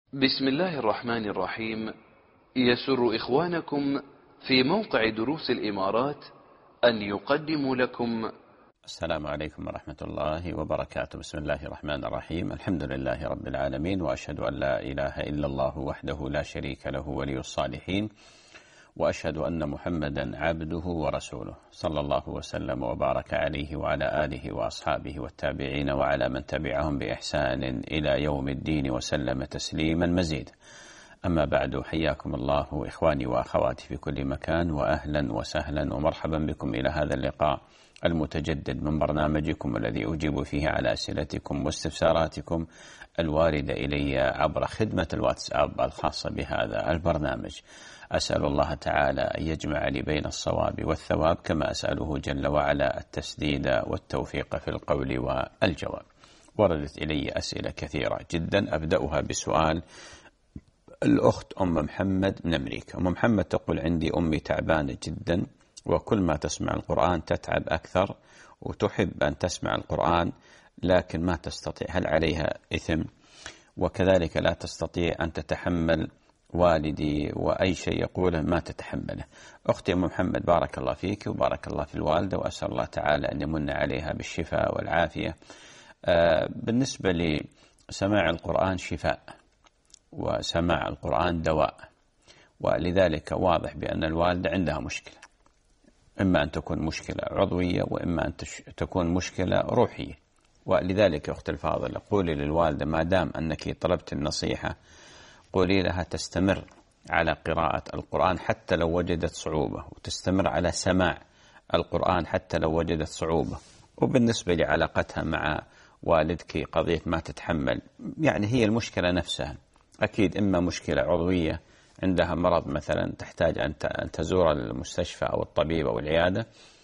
بسم الله الرحمن الرحيم. يسر إخوانكم في موقع دروس الإمارات أن يقدموا لكم السلام عليكم ورحمة الله وبركاته. بسم الله الرحمن الرحيم. الحمد لله رب العالمين، وأشهد أن لا إله إلا الله وحده لا شريك له ولي الصالحين، وأشهد أن محمدا عبده ورسوله، صلى الله وسلم وبارك عليه وعلى آله وأصحابه والتابعين وعلى من تبعهم بإحسان إلى يوم الدين وسلم تسليما مزيدا. أما بعد، حياكم الله إخواني وأخواتي في كل مكان، وأهلا وسهلا ومرحبا بكم إلى هذا اللقاء المتجدد من برنامجكم الذي أجيب فيه على أسئلتكم واستفساراتكم الواردة إلي عبر خدمة الواتساب الخاصة بهذا البرنامج. أسأل الله تعالى أن يجمع لي بين الصواب والثواب، كما أسأله جل وعلا التسديد والتوفيق في القول والجواب. وردت إلي أسئلة كثيرة جدا، أبدأها بسؤال الأخت أم محمد من أمريكا. أم محمد تقول: عندي أمي تعبانة جدا، وكل ما تسمع القرآن تتعب أكثر، وتحب أن تسمع القرآن لكن ما تستطيع، هل عليها إثم؟ وكذلك لا تستطيع أن تتحمل والدي وأي شيء يقوله ما تتحمله. أختي أم محمد، بارك الله فيك وبارك الله في الوالدة، وأسأل الله تعالى أن يمن عليها بالشفاء والعافية. بالنسبة لسماع القرآن شفاء، وسماع القرآن دواء، ولذلك واضح بأن الوالدة عندها مشكلة، إما أن تكون مشكلة عضوية وإما أن تكون مشكلة روحية. ولذلك أختي الفاضلة، قولي للوالدة ما دام أنك طلبت النصيحة، قولي لها تستمر على قراءة القرآن حتى لو وجدت صعوبة، وتستمر على سماع القرآن حتى لو وجدت صعوبة. وبالنسبة لعلاقتها مع والدك، قضية ما تتحمل، يعني هي المشكلة نفسها أكيد، إما مشكلة عضوية عندها مرض مثلا تحتاج أن تزور المستشفى أو الطبيب أو العيادة،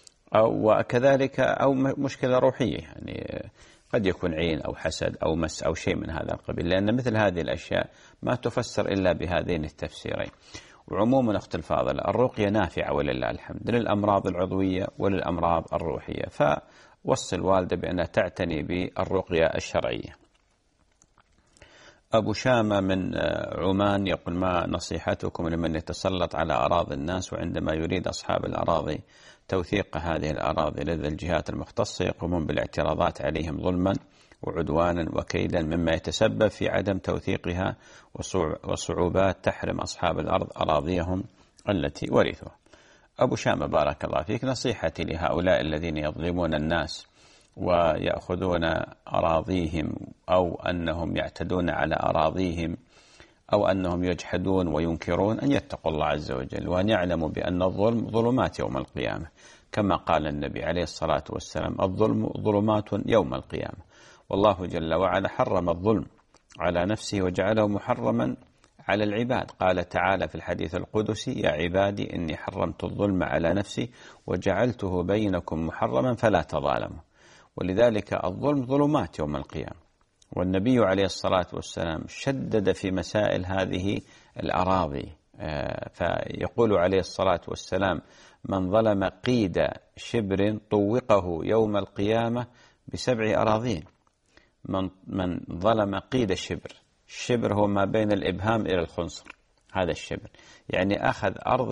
وكذلك أو مشكلة روحية، يعني قد يكون عين أو حسد أو مس أو شيء من هذا القبيل، لأن مثل هذه الأشياء ما تفسر إلا بهذين التفسيرين. وعموما أخت الفاضلة، الرقية نافعة ولله الحمد للأمراض العضوية وللأمراض الروحية، فوصل الوالدة بأنها تعتني بالرقية الشرعية. أبو شامة من عمان يقول: ما نصيحتكم لمن يتسلط على أراضي الناس، وعندما يريد أصحاب الأراضي توثيق هذه الأراضي لدى الجهات المختصة يقومون بالاعتراضات عليهم ظلما وعدوانا وكيدا، مما يتسبب في عدم توثيقها وصعوبات تحرم أصحاب الأرض أراضيهم التي ورثوها. أبو شامة، بارك الله فيك، نصيحتي لهؤلاء الذين يظلمون الناس ويأخذون أراضيهم، أو أنهم يعتدون على أراضيهم، أو أنهم يجحدون وينكرون، أن يتقوا الله عز وجل، وأن يعلموا بأن الظلم ظلمات يوم القيامة، كما قال النبي عليه الصلاة والسلام: الظلم ظلمات يوم القيامة. والله جل وعلا حرم الظلم على نفسه وجعله محرما على العباد. قال تعالى في الحديث القدسي: يا عبادي إني حرمت الظلم على نفسي وجعلته بينكم محرما فلا تظالموا. ولذلك الظلم ظلمات يوم القيامة. والنبي عليه الصلاة والسلام شدد في مسائل هذه الأراضي، فيقول عليه الصلاة والسلام: من ظلم قيد شبر طوقه يوم القيامة ب7 أراضين. من ظلم قيد الشبر، الشبر هو ما بين الإبهام إلى الخنصر، هذا الشبر، يعني أخذ أرض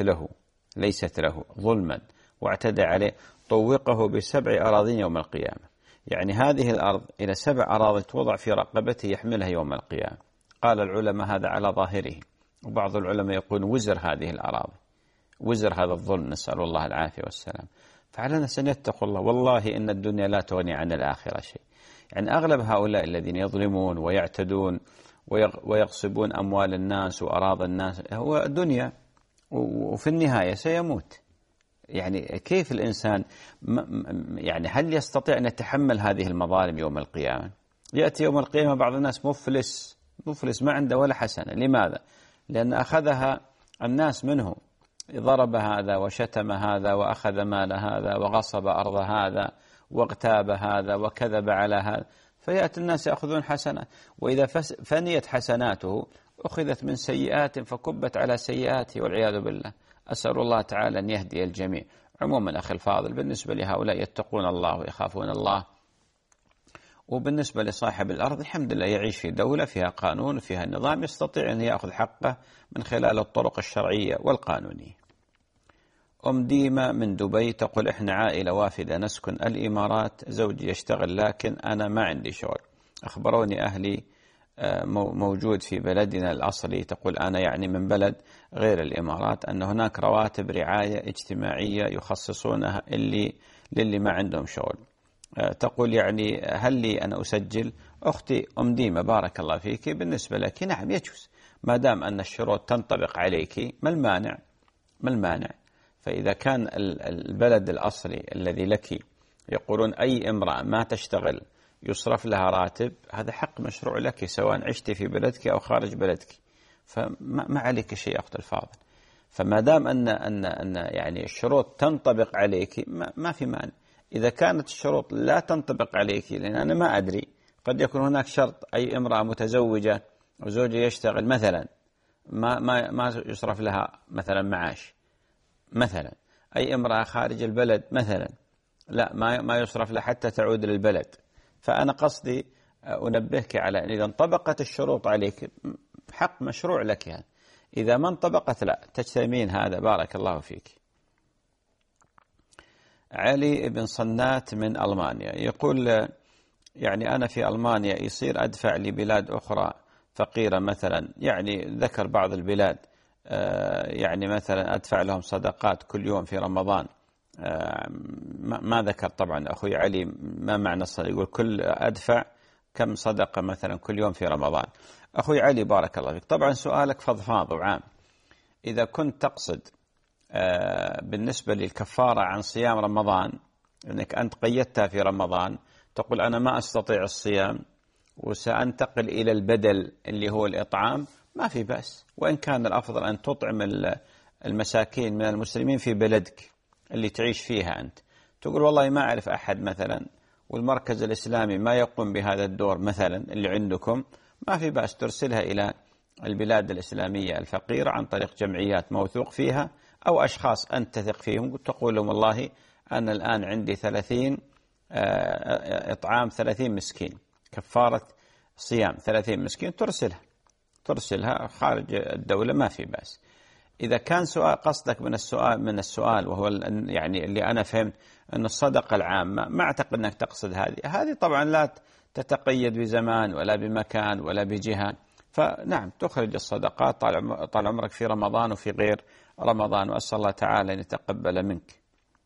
ليست له ظلما واعتدى عليه، طوقه ب7 أراضين يوم القيامة، يعني هذه الأرض إلى 7 أراضي توضع في رقبته يحملها يوم القيامة. قال العلماء هذا على ظاهره، وبعض العلماء يقول وزر هذه الأراضي، وزر هذا الظلم، نسأل الله العافية والسلام. فعلى الناس أن يتقوا الله، والله إن الدنيا لا تغني عن الآخرة شيء. يعني أغلب هؤلاء الذين يظلمون ويعتدون ويغصبون أموال الناس وأراضي الناس هو دنيا، وفي النهاية سيموت. يعني كيف الإنسان يعني هل يستطيع أن يتحمل هذه المظالم يوم القيامة؟ يأتي يوم القيامة بعض الناس مفلس ما عنده ولا حسنة. لماذا؟ لأن أخذها الناس منه، ضرب هذا وشتم هذا وأخذ مال هذا وغصب أرض هذا واغتاب هذا وكذب على هذا، فيأتي الناس يأخذون حسنات، وإذا فنيت حسناته أخذت من سيئات فكبت على سيئاته والعياذ بالله. أسأل الله تعالى أن يهدي الجميع. عموما أخي الفاضل، بالنسبة لهؤلاء يتقون الله ويخافون الله وبالنسبة لصاحب الأرض الحمد لله يعيش في دولة فيها قانون وفيها نظام، يستطيع أن يأخذ حقه من خلال الطرق الشرعية والقانونية. أم ديمة من دبي تقول إحنا عائلة وافدة نسكن الإمارات، زوجي يشتغل لكن أنا ما عندي شغل، أخبروني أهلي موجود في بلدنا الأصلي، تقول أنا يعني من بلد غير الإمارات، أن هناك رواتب رعاية اجتماعية يخصصونها للي ما عندهم شغل. تقول يعني هل لي أن أسجل؟ أختي أم ديمة بارك الله فيك، بالنسبة لك نعم يجوز، ما دام أن الشروط تنطبق عليك ما المانع؟ ما المانع؟ فإذا كان البلد الأصلي الذي لك يقولون أي امرأة ما تشتغل يصرف لها راتب، هذا حق مشروع لك سواء عشت في بلدك أو خارج بلدك، فما عليك شيء أخت الفاضل. فما دام أن يعني الشروط تنطبق عليك ما في مانع. إذا كانت الشروط لا تنطبق عليك، لأن أنا ما أدري، قد يكون هناك شرط أي امرأة متزوجة وزوجها يشتغل مثلا ما يصرف لها مثلا معاش، مثلا أي امرأة خارج البلد مثلا لا ما يصرف لها حتى تعود للبلد. فأنا قصدي أنبهك على أن إذا انطبقت الشروط عليك حق مشروع لك يعني. إذا ما انطبقت لا تجتمعين هذا. بارك الله فيك. علي بن صنات من ألمانيا يقول يعني أنا في ألمانيا يصير أدفع لبلاد أخرى فقيرة مثلا، يعني ذكر بعض البلاد يعني مثلا أدفع لهم صدقات كل يوم في رمضان، ما ذكر طبعا أخوي علي ما معنى الصدقة، يقول كل أدفع كم صدقة مثلا كل يوم في رمضان. أخوي علي بارك الله فيك، طبعا سؤالك فضفاض وعام. إذا كنت تقصد بالنسبة للكفارة عن صيام رمضان أنك أنت قيدتها في رمضان، تقول أنا ما أستطيع الصيام وسأنتقل إلى البدل اللي هو الإطعام، ما في بأس، وإن كان الأفضل أن تطعم المساكين من المسلمين في بلدك اللي تعيش فيها أنت. تقول والله ما أعرف أحد مثلا والمركز الإسلامي ما يقوم بهذا الدور مثلا اللي عندكم، ما في بأس ترسلها إلى البلاد الإسلامية الفقيرة عن طريق جمعيات موثوق فيها أو أشخاص أنت تثق فيهم، تقول لهم والله أنا الآن عندي 30 إطعام 30 مسكين، كفارة صيام 30 مسكين، ترسلها خارج الدولة ما في بأس. إذا كان سؤال قصدك من السؤال وهو يعني اللي أنا فهمت أن الصدقة العامة، ما أعتقد أنك تقصد هذه طبعا لا تتقيد بزمان ولا بمكان ولا بجهة، فنعم تخرج الصدقات طال عمرك في رمضان وفي غير رمضان، وأسأل الله تعالى أن يتقبل منك.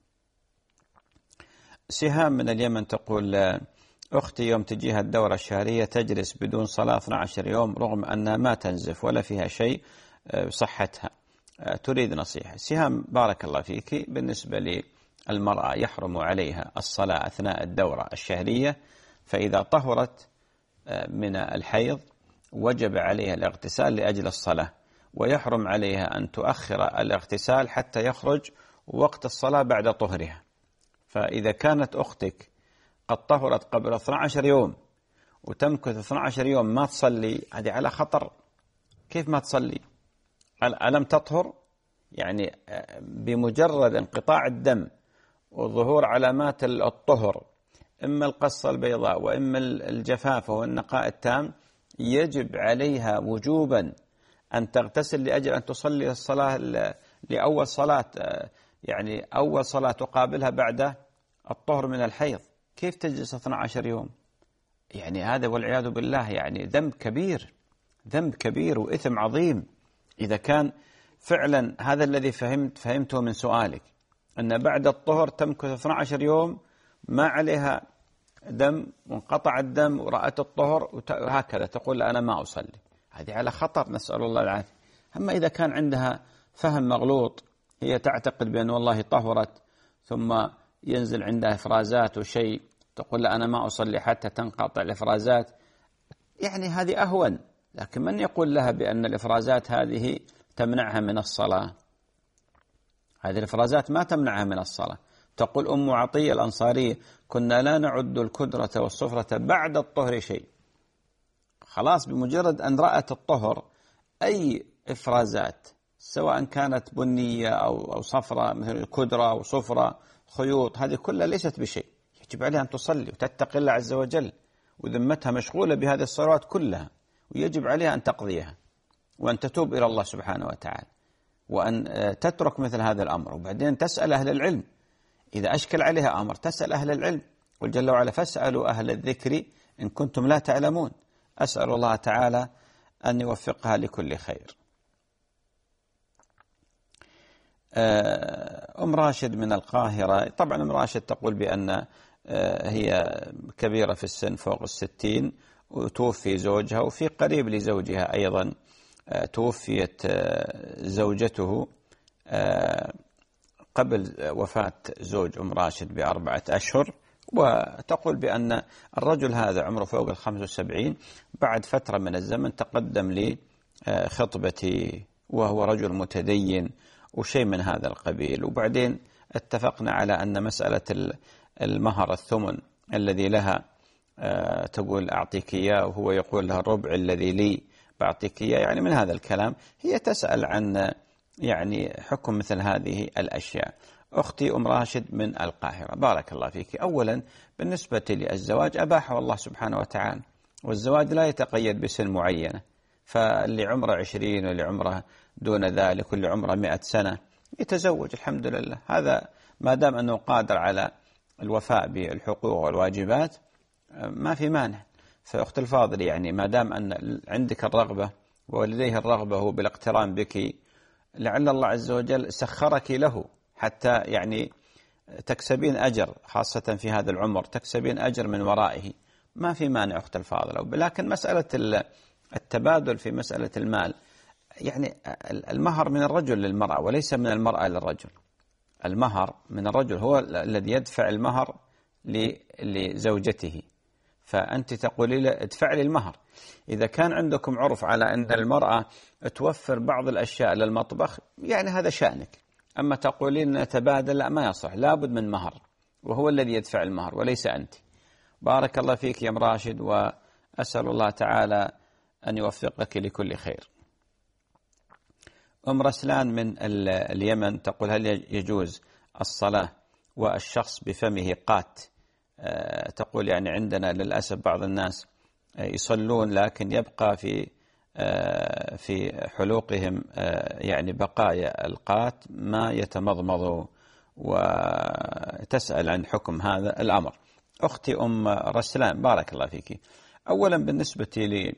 سهام من اليمن تقول أختي يوم تجيها الدورة الشهرية تجلس بدون صلاة 12 يوم رغم أنها ما تنزف ولا فيها شيء بصحتها، تريد نصيحة. سهام بارك الله فيك، بالنسبة للمرأة يحرم عليها الصلاة أثناء الدورة الشهرية، فإذا طهرت من الحيض وجب عليها الاغتسال لأجل الصلاة، ويحرم عليها أن تؤخر الاغتسال حتى يخرج وقت الصلاة بعد طهرها. فإذا كانت أختك قد طهرت قبل 12 يوم وتمكث 12 يوم ما تصلي، هذه على خطر. كيف ما تصلي؟ ألم تطهر؟ يعني بمجرد انقطاع الدم وظهور علامات الطهر، إما القصة البيضاء وإما الجفاف والنقاء التام، يجب عليها وجوبا أن تغتسل لأجل أن تصلي الصلاة لأول صلاة، يعني أول صلاة تقابلها بعد الطهر من الحيض. كيف تجلس 12 يوم؟ يعني هذا والعياذ بالله يعني ذنب كبير وإثم عظيم. إذا كان فعلا هذا الذي فهمته من سؤالك، أن بعد الطهر تمكث 12 يوم ما عليها دم وانقطع الدم ورأت الطهر وهكذا تقول أنا ما أصلي، هذه على خطر، نسأل الله العافية. أما إذا كان عندها فهم مغلوط، هي تعتقد بأن والله طهرت ثم ينزل عندها إفرازات وشيء، تقول لا أنا ما أصلي حتى تنقطع الإفرازات، يعني هذه أهون. لكن من يقول لها بأن الإفرازات هذه تمنعها من الصلاة؟ هذه الإفرازات ما تمنعها من الصلاة. تقول أم عطية الأنصارية كنا لا نعد الكدرة والصفرة بعد الطهر شيء، خلاص بمجرد أن رأت الطهر أي إفرازات سواء كانت بنية أو صفرة مثل كدرة أو صفرة خيوط، هذه كلها ليست بشيء، يجب عليها أن تصلي وتتقي الله عز وجل وذمتها مشغولة بهذه الصلوات كلها، ويجب عليها أن تقضيها وأن تتوب إلى الله سبحانه وتعالى، وأن تترك مثل هذا الأمر. وبعدين تسأل أهل العلم إذا أشكل عليها أمر، تسأل أهل العلم. قل جل وعلا: فاسألوا أهل الذكر إن كنتم لا تعلمون. أسأل الله تعالى أن يوفقها لكل خير. أم راشد من القاهرة. طبعا أم راشد تقول بأن هي كبيرة في السن فوق 60، وتوفي زوجها، وفي قريب لزوجها أيضا توفيت زوجته قبل وفاة زوج أم راشد ب4 أشهر. وتقول بأن الرجل هذا عمره فوق 75، بعد فترة من الزمن تقدم لي خطبتي، وهو رجل متدين وشيء من هذا القبيل. وبعدين اتفقنا على أن مسألة المهر الثمن الذي لها تقول أعطيك إياه، وهو يقول لها الربع الذي لي بعطيك إياه، يعني من هذا الكلام. هي تسأل عن يعني حكم مثل هذه الأشياء. أختي أم راشد من القاهرة، بارك الله فيك. أولا بالنسبة للزواج أباحه الله سبحانه وتعالى، والزواج لا يتقيد بسن معينة، فاللي عمره 20 واللي عمره دون ذلك واللي عمره 100 سنة يتزوج الحمد لله. هذا ما دام أنه قادر على الوفاء بالحقوق والواجبات ما في مانع. فأخت الفاضل يعني ما دام أن عندك الرغبة ولديه الرغبة هو بالاقتران بك، لعل الله عز وجل سخرك له حتى يعني تكسبين أجر، خاصة في هذا العمر تكسبين أجر من ورائه، ما في مانع أخت الفاضلة. لكن مسألة التبادل في مسألة المال، يعني المهر من الرجل للمرأة وليس من المرأة للرجل. المهر من الرجل، هو الذي يدفع المهر لزوجته، فأنت تقولي له ادفع لي المهر. إذا كان عندكم عرف على أن المرأة توفر بعض الأشياء للمطبخ، يعني هذا شأنك. أما تقولين نتبادل، لا، ما يصح، لابد من مهر، وهو الذي يدفع المهر وليس أنت. بارك الله فيك يا أم راشد، وأسأل الله تعالى أن يوفقك لكل خير. أم رسلان من اليمن تقول: هل يجوز الصلاة والشخص بفمه قات؟ تقول يعني عندنا للأسف بعض الناس يصلون لكن يبقى في حلوقهم يعني بقايا القات ما يتمضمضوا، وتسأل عن حكم هذا الأمر. أختي أم رسلان بارك الله فيك. أولا بالنسبة لي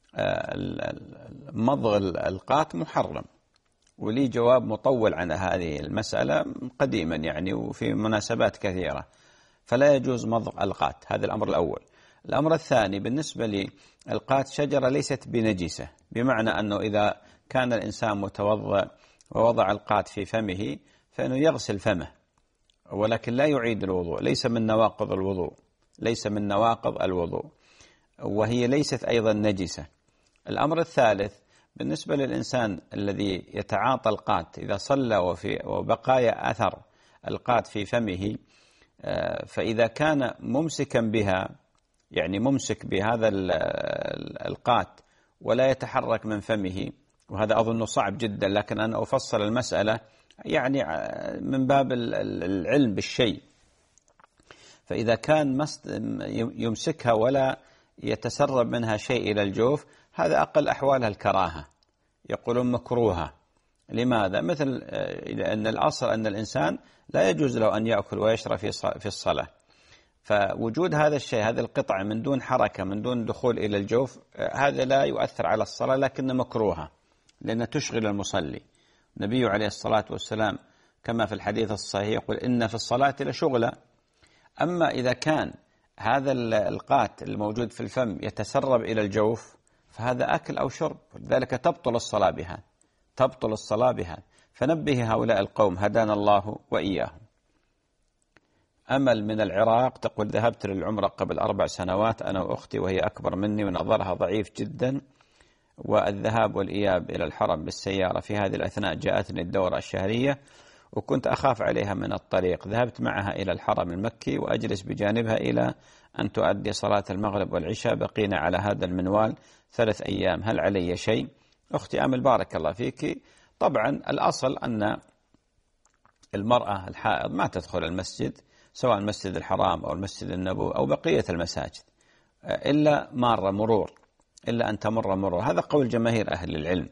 مضغ القات محرم، ولي جواب مطول عن هذه المسألة قديما يعني وفي مناسبات كثيرة، فلا يجوز مضغ القات. هذا الأمر الأول. الأمر الثاني بالنسبة للقات شجرة ليست بنجسة، بمعنى أنه إذا كان الإنسان متوضأ ووضع القات في فمه فإنه يغسل فمه، ولكن لا يعيد الوضوء، ليس من نواقض الوضوء، ليس من نواقض الوضوء، وهي ليست أيضا نجسة. الأمر الثالث بالنسبة للإنسان الذي يتعاطى القات، إذا صلى وبقايا أثر القات في فمه، فإذا كان ممسكا بها، يعني ممسك بهذا القات ولا يتحرك من فمه، وهذا أظن صعب جدا، لكن أنا أفصل المسألة يعني من باب العلم بالشيء. فإذا كان يمسكها ولا يتسرب منها شيء إلى الجوف، هذا أقل أحوالها الكراهة، يقولون مكروهة. لماذا؟ مثل لأن الأصل أن الإنسان لا يجوز له أن يأكل ويشرب في الصلاة، فوجود هذا الشيء، هذه القطعة من دون حركة، من دون دخول إلى الجوف، هذا لا يؤثر على الصلاة، لكن مكروهة لأنها تشغل المصلي. النبي عليه الصلاة والسلام كما في الحديث الصحيح يقول: إن في الصلاة لشغلة. أما إذا كان هذا القات الموجود في الفم يتسرب إلى الجوف، فهذا أكل أو شرب، ولذلك تبطل الصلاة بها، تبطل الصلاة بها. فنبه هؤلاء القوم هدانا الله وإياهم. أمل من العراق تقول: ذهبت للعمرة قبل 4 سنوات أنا وأختي، وهي أكبر مني ونظرها ضعيف جدا، والذهاب والإياب إلى الحرم بالسيارة في هذه الأثناء جاءتني الدورة الشهرية، وكنت أخاف عليها من الطريق. ذهبت معها إلى الحرم المكي وأجلس بجانبها إلى أن تؤدي صلاة المغرب والعشاء، بقينا على هذا المنوال 3 أيام، هل علي شيء؟ أختي أمل بارك الله فيك. طبعا الأصل أن المرأة الحائض ما تدخل المسجد، سواء المسجد الحرام أو المسجد النبوي أو بقية المساجد، إلا مرور، إلا أن تمر مرور. هذا قول جماهير أهل العلم.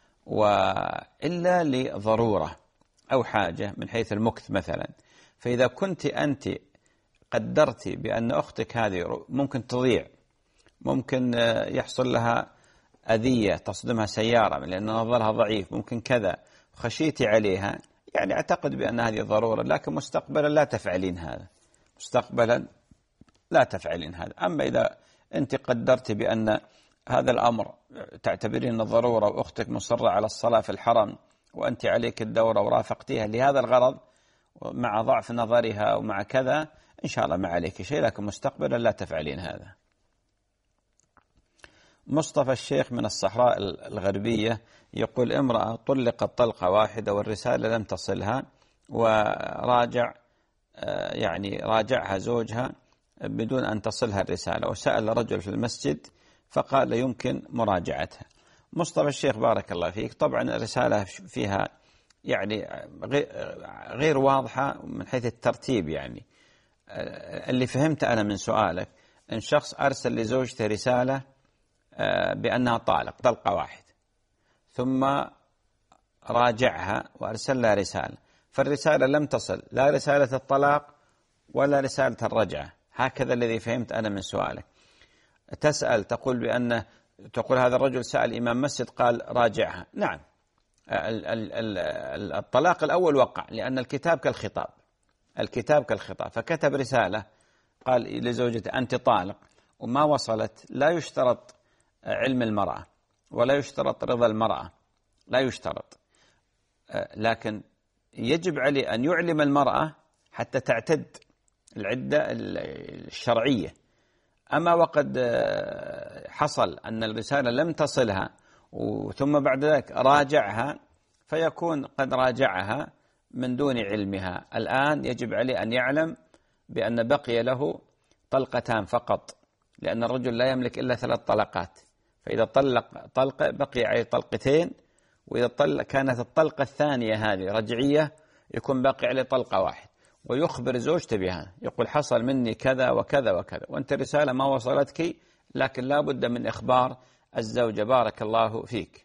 وإلا لضرورة أو حاجة من حيث المكث مثلا. فإذا كنت أنت قدرت بأن أختك هذه ممكن تضيع، ممكن يحصل لها أذية، تصدمها سيارة لأن نظرها ضعيف، ممكن كذا، خشيتي عليها، يعني أعتقد بأن هذه ضرورة، لكن مستقبلا لا تفعلين هذا، مستقبلا لا تفعلين هذا. أما إذا أنت قدرت بأن هذا الأمر تعتبرين ضرورة وأختك مصرة على الصلاة في الحرم وأنت عليك الدورة ورافقتيها لهذا الغرض مع ضعف نظرها ومع كذا، إن شاء الله ما عليك شيء، لكن مستقبلا لا تفعلين هذا. مصطفى الشيخ من الصحراء الغربية يقول: امرأة طلقت طلقة واحدة والرسالة لم تصلها، راجعها زوجها بدون أن تصلها الرسالة، وسأل رجل في المسجد فقال يمكن مراجعتها. مصطفى الشيخ بارك الله فيك، طبعا الرسالة فيها يعني غير واضحة من حيث الترتيب. يعني اللي فهمت أنا من سؤالك إن شخص أرسل لزوجته رسالة بأنها طلقة واحدة، ثم راجعها وأرسل لها رسالة، فالرسالة لم تصل لا رسالة الطلاق ولا رسالة الرجعة، هكذا الذي فهمت أنا من سؤالك. تسأل تقول هذا الرجل سأل إمام مسجد قال راجعها. نعم، الطلاق الأول وقع لأن الكتاب كالخطاب، فكتب رسالة قال لزوجته أنت طالق وما وصلت. لا يشترط علم المرأة ولا يشترط رضا المرأة، لا يشترط، لكن يجب عليه أن يعلم المرأة حتى تعتد العدة الشرعية. أما وقد حصل أن الرسالة لم تصلها ثم بعد ذلك راجعها، فيكون قد راجعها من دون علمها. الآن يجب عليه أن يعلم بأن بقي له طلقتان فقط، لأن الرجل لا يملك إلا 3 طلقات، فإذا طلق طلقة بقي عليه طلقتين، وإذا كانت الطلقة الثانية هذه رجعية يكون باقي عليه طلقة واحد، ويخبر زوجته بها، يقول حصل مني كذا وكذا وكذا، وأنت رسالة ما وصلتك، لكن لا بد من إخبار الزوجة. بارك الله فيك.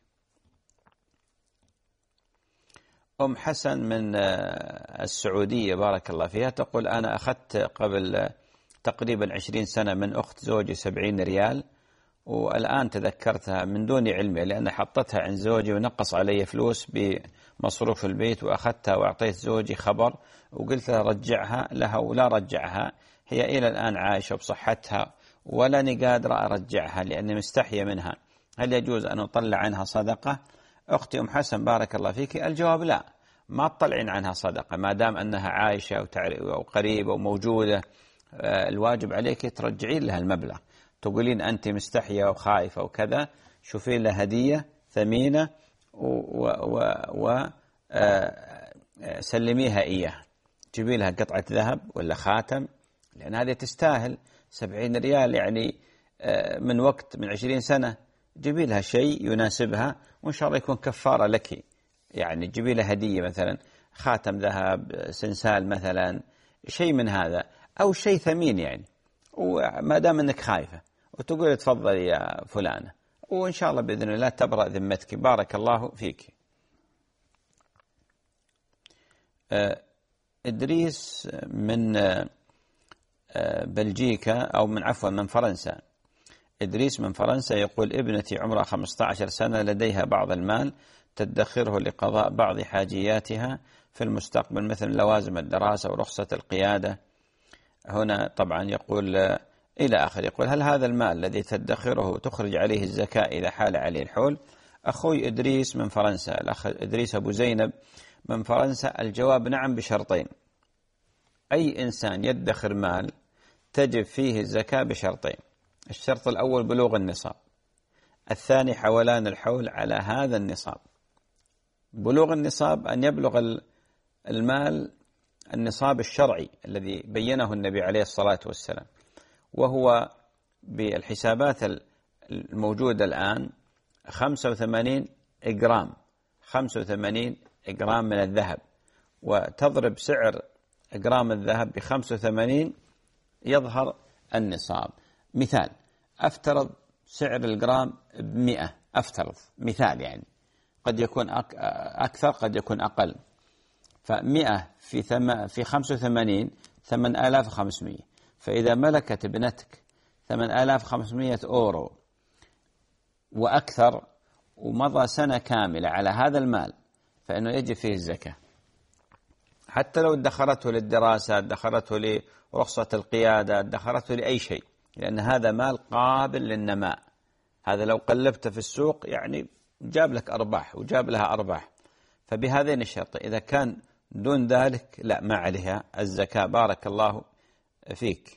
أم حسن من السعودية بارك الله فيها تقول: أنا أخذت قبل تقريبا 20 سنة من أخت زوجي 70 ريال، والآن تذكرتها من دون علمي لأن حطتها عند زوجي ونقص علي فلوس بمصروف البيت، وأخذتها وأعطيت زوجي خبر وقلت له رجعها لها، ولا رجعها. هي إلى الآن عايشة بصحتها ولاني قادرة أرجعها لأني مستحية منها. هل يجوز أن أطلع عنها صدقة؟ أختي أم حسن بارك الله فيك، الجواب لا، ما تطلعين عنها صدقة ما دام أنها عايشة وقريبة وموجودة. الواجب عليك ترجعين لها المبلغ، تقولين أنت مستحية وخائفة وكذا، شوفين لها هدية ثمينة وسلميها إياها، جيبي لها قطعة ذهب ولا خاتم، لأن هذه تستاهل 70 ريال يعني من وقت من 20 سنة. جيبي لها شيء يناسبها وإن شاء الله يكون كفارة لك. يعني جيبي لها هدية مثلا خاتم ذهب، سنسال مثلا، شيء من هذا، أو شيء ثمين يعني، وما دام أنك خايفة وتقول تفضل يا فلانة، وإن شاء الله بإذن الله تبرأ ذمتك. بارك الله فيك. إدريس من بلجيكا أو من فرنسا. إدريس من فرنسا يقول: ابنتي عمرها 15 سنة، لديها بعض المال تدخره لقضاء بعض حاجياتها في المستقبل مثل لوازم الدراسة ورخصة القيادة. هنا طبعا يقول إلى آخر، يقول: هل هذا المال الذي تدخره تخرج عليه الزكاة إذا حال عليه الحول؟ أخوي إدريس من فرنسا، الأخ إدريس أبو زينب من فرنسا، الجواب نعم بشرطين. أي إنسان يدخر مال تجب فيه الزكاة بشرطين: الشرط الأول بلوغ النصاب، الثاني حولان الحول على هذا النصاب. بلوغ النصاب أن يبلغ المال النصاب الشرعي الذي بينه النبي عليه الصلاة والسلام، وهو بالحسابات الموجودة الآن 85 جرام، 85 جرام من الذهب، وتضرب سعر جرام الذهب ب85 يظهر النصاب. مثال: أفترض سعر الجرام ب100، أفترض مثال يعني، قد يكون أكثر قد يكون أقل، ف100 في 85 8500. فإذا ملكت ابنتك 8500 أورو وأكثر ومضى سنة كاملة على هذا المال فإنه يجب فيه الزكاة، حتى لو ادخرته للدراسة، ادخرته لرخصة القيادة، ادخرته لأي شيء، لأن هذا مال قابل للنماء. هذا لو قلبته في السوق يعني جاب لك أرباح وجاب لها أرباح. فبهذين الشرط، إذا كان دون ذلك لا، ما عليها الزكاة. بارك الله فيك.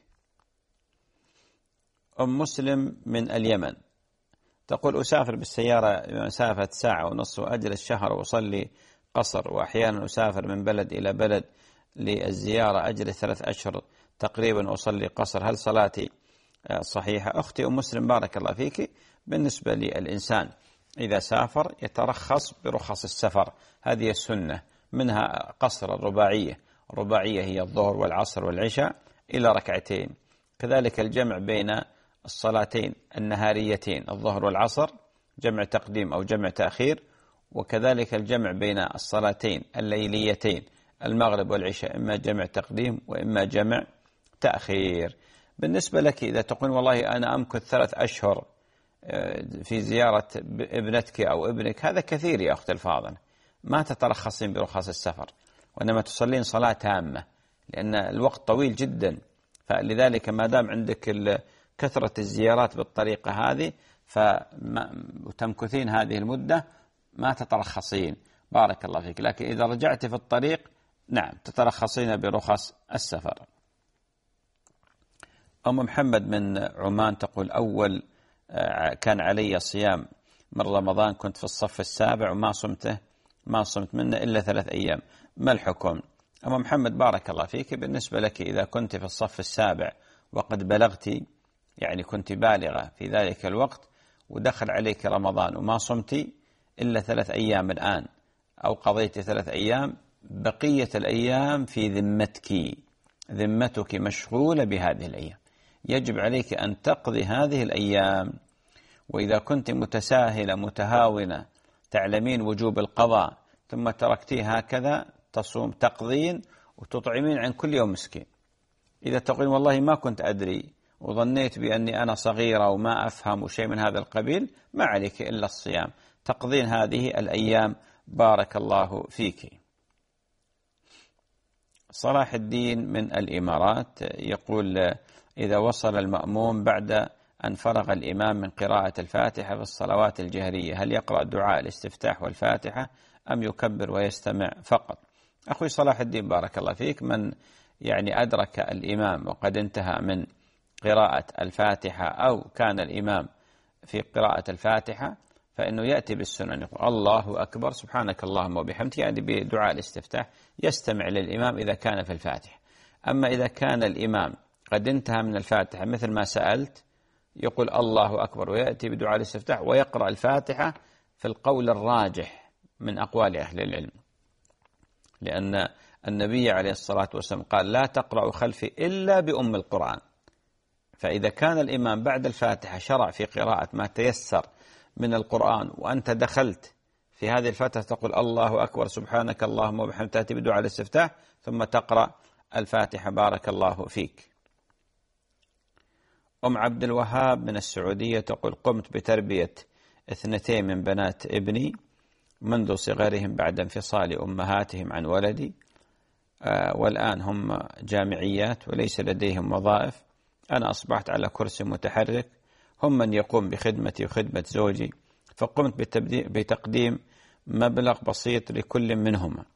أم مسلم من اليمن تقول: أسافر بالسيارة مسافة 1.5 ساعة وأجلس شهر وأصلي قصر، وأحيانا أسافر من بلد إلى بلد للزيارة أجلس 3 أشهر تقريبا وأصلي قصر، هل صلاتي صحيحة؟ أختي أم مسلم بارك الله فيك، بالنسبة للإنسان إذا سافر يترخص برخص السفر، هذه السنة، منها قصر الرباعية. الرباعية هي الظهر والعصر والعشاء إلى 2 ركعات، كذلك الجمع بين الصلاتين النهاريتين الظهر والعصر جمع تقديم أو جمع تأخير، وكذلك الجمع بين الصلاتين الليليتين المغرب والعشاء إما جمع تقديم وإما جمع تأخير. بالنسبة لك إذا تقول والله أنا أمكث 3 أشهر في زيارة ابنتك أو ابنك، هذا كثير يا أخت الفاضل، ما تترخصين برخص السفر، وإنما تصلين صلاة تامة، لأن الوقت طويل جدا. فلذلك ما دام عندك كثرة الزيارات بالطريقة هذه وتمكثين هذه المدة ما تترخصين. بارك الله فيك. لكن إذا رجعت في الطريق نعم تترخصين برخص السفر. أم محمد من عمان تقول: أول كان علي صيام من رمضان، كنت في الصف السابع وما صمت منه إلا 3 أيام، ما الحكم؟ أم محمد بارك الله فيك، بالنسبة لك إذا كنت في الصف السابع وقد بلغتي، يعني كنت بالغة في ذلك الوقت ودخل عليك رمضان وما صمتي إلا 3 أيام الآن، أو قضيت 3 أيام، بقية الأيام في ذمتك مشغولة بهذه الأيام، يجب عليك أن تقضي هذه الأيام. وإذا كنت متساهلة متهاونة تعلمين وجوب القضاء ثم تركتيه هكذا، تصوم تقضين وتطعمين عن كل يوم مسكين. إذا تقول والله ما كنت أدري وظنيت بأني أنا صغيرة وما أفهم وشيء من هذا القبيل، ما عليك إلا الصيام، تقضين هذه الأيام. بارك الله فيك. صلاح الدين من الإمارات يقول: إذا وصل المأموم بعد أن فرغ الإمام من قراءة الفاتحة في الصلوات الجهرية، هل يقرأ دعاء الاستفتاح والفاتحة أم يكبر ويستمع فقط؟ أخوي صلاح الدين بارك الله فيك، من يعني أدرك الإمام وقد انتهى من قراءة الفاتحة أو كان الإمام في قراءة الفاتحة فإنه يأتي بالسنن، يقول الله أكبر سبحانك اللهم وبحمدك، يعني بدعاء الاستفتاح يستمع للإمام إذا كان في الفاتحة. أما إذا كان الإمام قد انتهى من الفاتحة مثل ما سألت، يقول الله أكبر ويأتي بدعاء الاستفتاح ويقرأ الفاتحة في القول الراجح من أقوال أهل العلم، لأن النبي عليه الصلاة والسلام قال: لا تقرأ خلفي إلا بأم القرآن. فإذا كان الإمام بعد الفاتحة شرع في قراءة ما تيسر من القرآن وأنت دخلت في هذه الفترة تقول الله أكبر سبحانك اللهم وبحمدك، تأتي بدعاء الاستفتاح ثم تقرأ الفاتحة. بارك الله فيك. أم عبد الوهاب من السعودية تقول: قمت بتربية 2 من بنات ابني منذ صغرهم بعد انفصال أمهاتهم عن ولدي، والآن هم جامعيات وليس لديهم وظائف. أنا أصبحت على كرسي متحرك، هم من يقوم بخدمتي وخدمة زوجي، فقمت بتقديم مبلغ بسيط لكل منهما،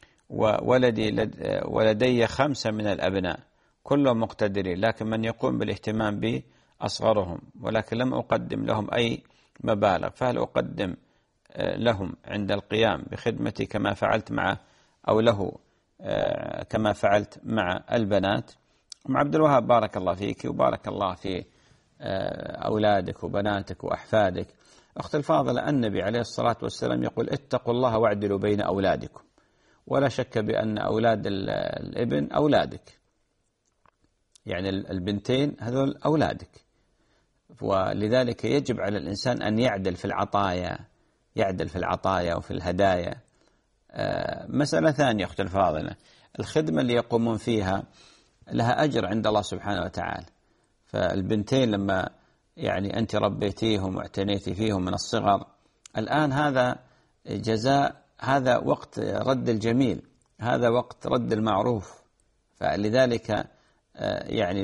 ولدي 5 من الأبناء كلهم مقتدرين، لكن من يقوم بالاهتمام بي أصغرهم، ولكن لم أقدم لهم أي مبالغ، فهل أقدم لهم عند القيام بخدمتي كما فعلت مع أو له كما فعلت مع البنات؟ أم عبد الوهاب بارك الله فيك وبارك الله في أولادك وبناتك وأحفادك. أخت الفاضلة، النبي عليه الصلاة والسلام يقول: اتقوا الله واعدلوا بين أولادكم، ولا شك بأن أولاد الابن أولادك، يعني البنتين هذول أولادك، ولذلك يجب على الإنسان أن يعدل في العطايا وفي الهدايا. مسألة ثانية أختي الفاضلة، الخدمة اللي يقومون فيها لها أجر عند الله سبحانه وتعالى. فالبنتين لما يعني أنت ربيتيهم واعتنيتي فيهم من الصغر، الآن هذا جزاء، هذا وقت رد الجميل، هذا وقت رد المعروف. فلذلك يعني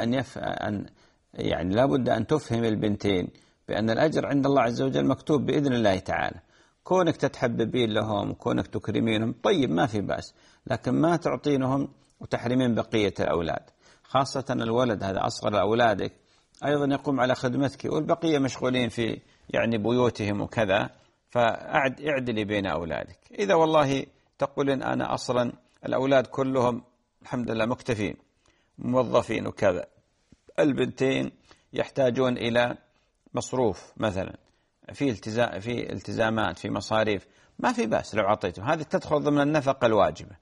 لابد أن تفهم البنتين بأن الأجر عند الله عز وجل مكتوب بإذن الله تعالى. كونك تتحببين لهم، كونك تكرمينهم، طيب ما في بأس، لكن ما تعطينهم وتحرمين بقية الأولاد، خاصة الولد هذا أصغر أولادك أيضا يقوم على خدمتك، والبقية مشغولين في يعني بيوتهم وكذا. فاعدلي بين أولادك. إذا والله تقولين أنا أصلا الأولاد كلهم الحمد لله مكتفين موظفين وكذا، البنتين يحتاجون إلى مصروف مثلا، في التزامات، في مصاريف، ما في بأس لو أعطيتهم. هذه تدخل ضمن النفقة الواجبة،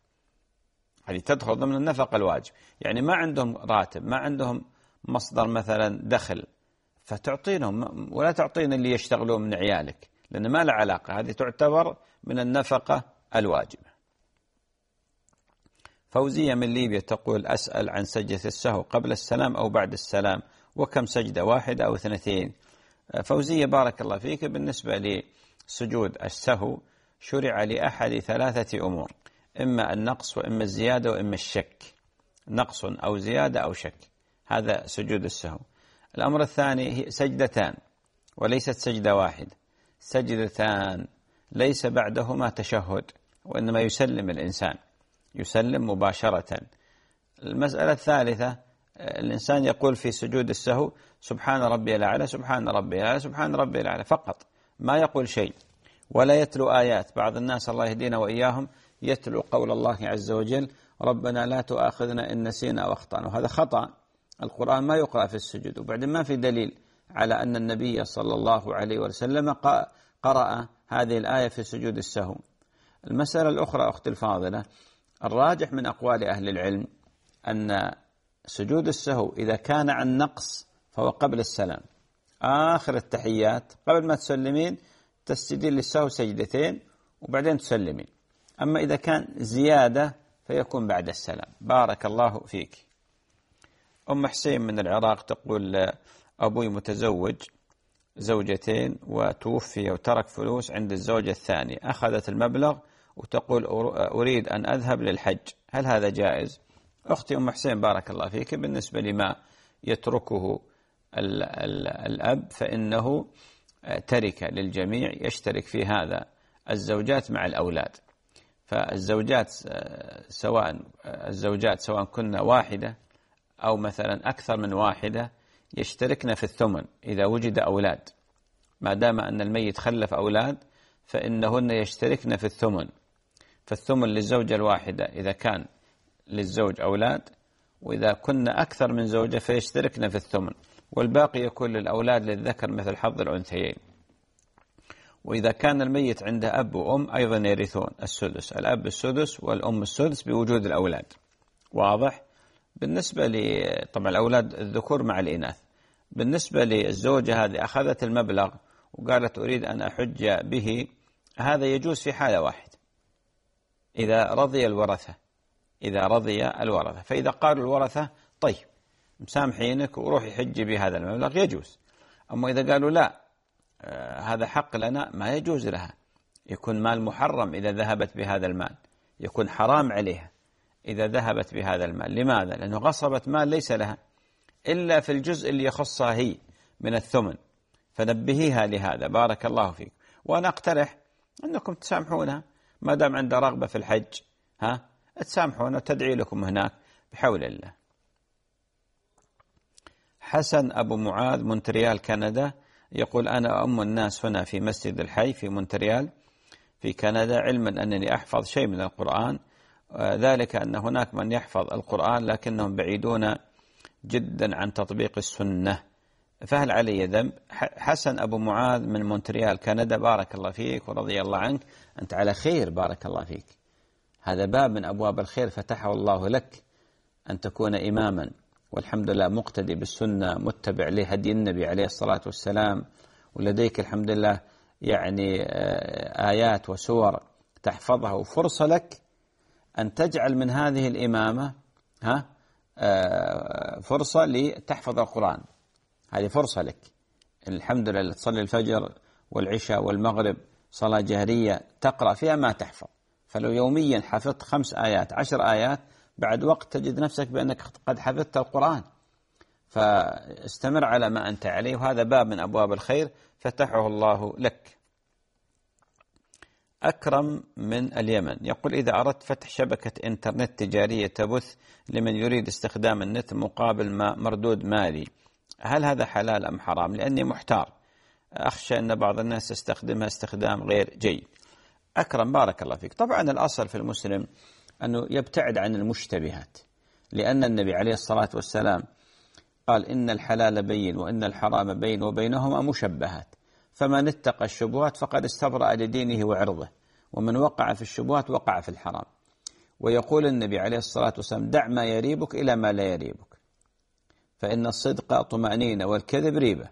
يعني ما عندهم راتب، ما عندهم مصدر مثلا دخل، فتعطينهم، ولا تعطين اللي يشتغلون من عيالك، لأن ما له علاقة، هذه تعتبر من النفقة الواجبة. فوزية من ليبيا تقول: أسأل عن سجدة السهو قبل السلام أو بعد السلام، وكم سجدة، 1 أو 2؟ فوزية بارك الله فيك، بالنسبة لسجود السهو شرع لأحد 3 أمور: إما النقص وإما الزيادة وإما الشك، نقص أو زيادة أو شك، هذا سجود السهو. الأمر الثاني هي سجدتان، وليست سجدة واحدة، سجدتان ليس بعدهما تشهد، وإنما يسلم الإنسان، يسلم مباشرة. المسألة الثالثة، الإنسان يقول في سجود السهو: سبحان ربي الأعلى، سبحان ربي الأعلى، سبحان ربي الأعلى فقط، ما يقول شيء، ولا يتلو آيات. بعض الناس الله يهدينا وإياهم يتلو قول الله عز وجل: ربنا لا تؤاخذنا إن نسينا أو أخطأنا، وهذا خطأ. القرآن ما يقرأ في السجود، وبعدين ما في دليل على أن النبي صلى الله عليه وسلم قرأ هذه الآية في سجود السهو. المسألة الأخرى أختي الفاضلة، الراجح من أقوال أهل العلم أن سجود السهو إذا كان عن نقص فهو قبل السلام، آخر التحيات قبل ما تسلمين تسجدين للسهو سجدتين وبعدين تسلمين. أما إذا كان زيادة فيكون بعد السلام. بارك الله فيك. أم حسين من العراق تقول: أبوي متزوج 2 وتوفي وترك فلوس عند الزوجة الثانية، أخذت المبلغ وتقول: أريد أن أذهب للحج، هل هذا جائز؟ أختي أم حسين بارك الله فيك، بالنسبة لما يتركه الأب فإنه ترك للجميع، يشترك في هذا الزوجات مع الأولاد. فالزوجات سواء كنا واحدة أو مثلا أكثر من واحدة يشتركن في الثمن إذا وجد أولاد، ما دام أن الميت خلف أولاد فإنهن يشتركن في الثمن. فالثمن للزوجة الواحدة إذا كان للزوج أولاد، وإذا كنا أكثر من زوجة فيشتركن في الثمن، والباقي يكون للأولاد للذكر مثل حظ الأنثيين. وإذا كان الميت عنده أب وأم أيضا يرثون السدس، الأب السدس والأم السدس بوجود الأولاد. واضح؟ بالنسبة طبعا الأولاد الذكور مع الإناث. بالنسبة للزوجة هذه أخذت المبلغ وقالت: أريد أن أحج به، هذا يجوز في حالة واحدة، إذا رضي الورثة، فإذا قالوا الورثة: طيب مسامحينك وروحي حجي بهذا المبلغ، يجوز. أما إذا قالوا لا، هذا حق لنا، ما يجوز لها، يكون مال محرم إذا ذهبت بهذا المال، يكون حرام عليها إذا ذهبت بهذا المال. لماذا؟ لأنه غصبت مال ليس لها إلا في الجزء اللي يخصها هي من الثمن، فنبهيها لهذا. بارك الله فيك. وأنا أقترح أنكم تسامحونها ما دام عندها رغبة في الحج، تسامحونها وتدعي لكم هناك بحول الله. حسن أبو معاذ مونتريال كندا يقول: أنا أم الناس هنا في مسجد الحي في مونتريال في كندا، علما أنني أحفظ شيء من القرآن، ذلك أن هناك من يحفظ القرآن لكنهم بعيدون جدا عن تطبيق السنة، فهل علي ذنب؟ حسن أبو معاذ من مونتريال كندا، بارك الله فيك ورضي الله عنك، أنت على خير، بارك الله فيك. هذا باب من أبواب الخير فتحه الله لك، أن تكون إماما والحمد لله مقتدي بالسنة، متبع لهدي النبي عليه الصلاة والسلام، ولديك الحمد لله يعني آيات وسور تحفظها، وفرصة لك أن تجعل من هذه الإمامة فرصة لتحفظ القرآن. هذه فرصة لك الحمد لله، تصلي الفجر والعشاء والمغرب صلاة جهرية تقرأ فيها ما تحفظ. فلو يوميا حفظت 5 آيات 10 آيات، بعد وقت تجد نفسك بأنك قد حفظت القرآن. فاستمر على ما أنت عليه، وهذا باب من أبواب الخير فتحه الله لك. أكرم من اليمن يقول: إذا أردت فتح شبكة إنترنت تجارية تبث لمن يريد استخدام النت مقابل مردود مالي، هل هذا حلال أم حرام؟ لأني محتار، أخشى أن بعض الناس يستخدمها استخدام غير جيد. أكرم بارك الله فيك. طبعا الأصل في المسلم أنه يبتعد عن المشتبهات، لأن النبي عليه الصلاة والسلام قال: إن الحلال بين وإن الحرام بين وبينهما مشبهات، فمن اتقى الشبهات فقد استبرأ لدينه وعرضه، ومن وقع في الشبهات وقع في الحرام. ويقول النبي عليه الصلاة والسلام: دع ما يريبك إلى ما لا يريبك، فإن الصدق طمأنينة والكذب ريبة.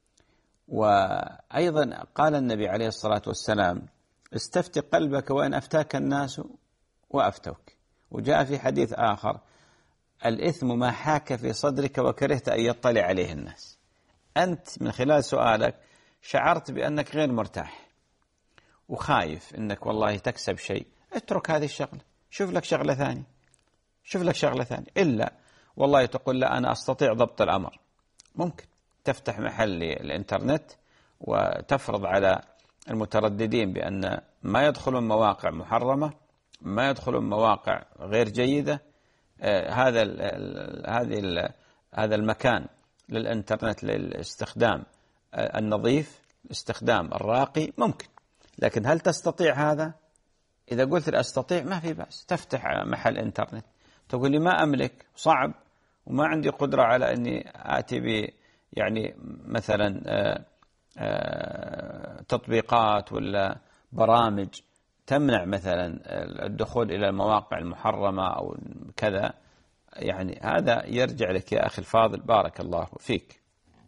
وأيضا قال النبي عليه الصلاة والسلام: استفت قلبك وإن أفتاك الناس وأفتوك. وجاء في حديث آخر: الإثم ما حاك في صدرك وكرهت أن يطلع عليه الناس. أنت من خلال سؤالك شعرت بأنك غير مرتاح وخايف أنك والله تكسب شيء، اترك هذه الشغلة، شوف لك شغلة ثانية، شوف لك شغلة ثانية. إلا والله تقول: لا أنا أستطيع ضبط الأمر، ممكن تفتح محل الإنترنت وتفرض على المترددين بأن ما يدخلون مواقع محرمة، ما يدخلون مواقع غير جيدة. هذا المكان للإنترنت للاستخدام النظيف، الاستخدام الراقي ممكن. لكن هل تستطيع هذا؟ إذا قلت لي أستطيع ما في بأس، تفتح محل إنترنت. تقول لي ما أملك، صعب، وما عندي قدرة على أني آتي يعني مثلا تطبيقات ولا برامج تمنع مثلا الدخول إلى المواقع المحرمة أو كذا. يعني هذا يرجع لك يا أخي الفاضل، بارك الله فيك.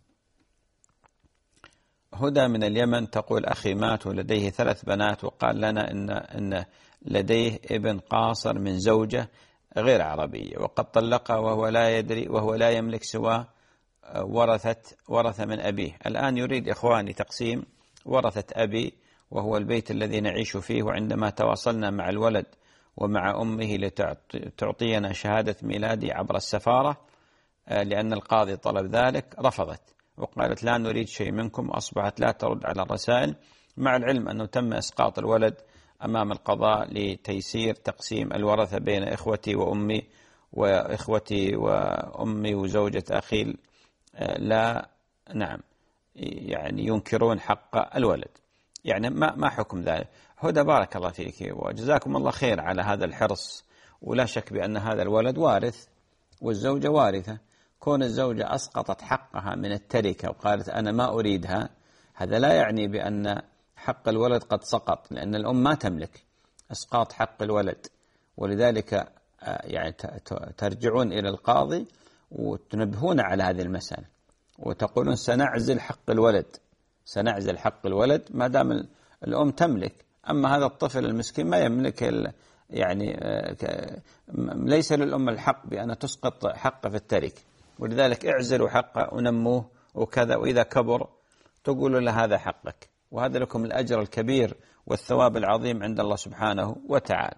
هدى من اليمن تقول: أخي مات ولديه 3 بنات، وقال لنا إن لديه ابن قاصر من زوجة غير عربية، وقد طلقها وهو لا يدري، وهو لا يملك سوى ورث من أبيه. الآن يريد إخواني تقسيم ورثة أبي، وهو البيت الذي نعيش فيه. وعندما تواصلنا مع الولد ومع أمه لتعطينا شهادة ميلادي عبر السفارة، لأن القاضي طلب ذلك، رفضت وقالت: لا نريد شيء منكم، وأصبحت لا ترد على الرسائل، مع العلم أنه تم إسقاط الولد أمام القضاء لتيسير تقسيم الورثة بين إخوتي وأمي، وإخوتي وأمي وزوجة أخي لا يعني ينكرون حق الولد. يعني ما حكم ذلك؟ هدى بارك الله فيك وجزاكم الله خير على هذا الحرص. ولا شك بأن هذا الولد وارث والزوجة وارثة. كون الزوجة أسقطت حقها من التركة وقالت أنا ما أريدها، هذا لا يعني بأن حق الولد قد سقط، لأن الأم ما تملك إسقاط حق الولد. ولذلك يعني ترجعون إلى القاضي وتنبهون على هذه المسألة وتقولون سنعزل حق الولد، سنعزل حق الولد ما دام الأم تملك. أما هذا الطفل المسكين ما يملك، يعني ليس للأم الحق بأن تسقط حقه في التركة. ولذلك اعزلوا حقه ونموه وكذا، وإذا كبر تقولوا له هذا حقك، وهذا لكم الأجر الكبير والثواب العظيم عند الله سبحانه وتعالى.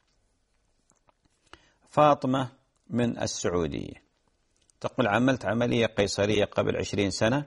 فاطمة من السعودية تقول: عملت عملية قيصرية قبل 20 سنة،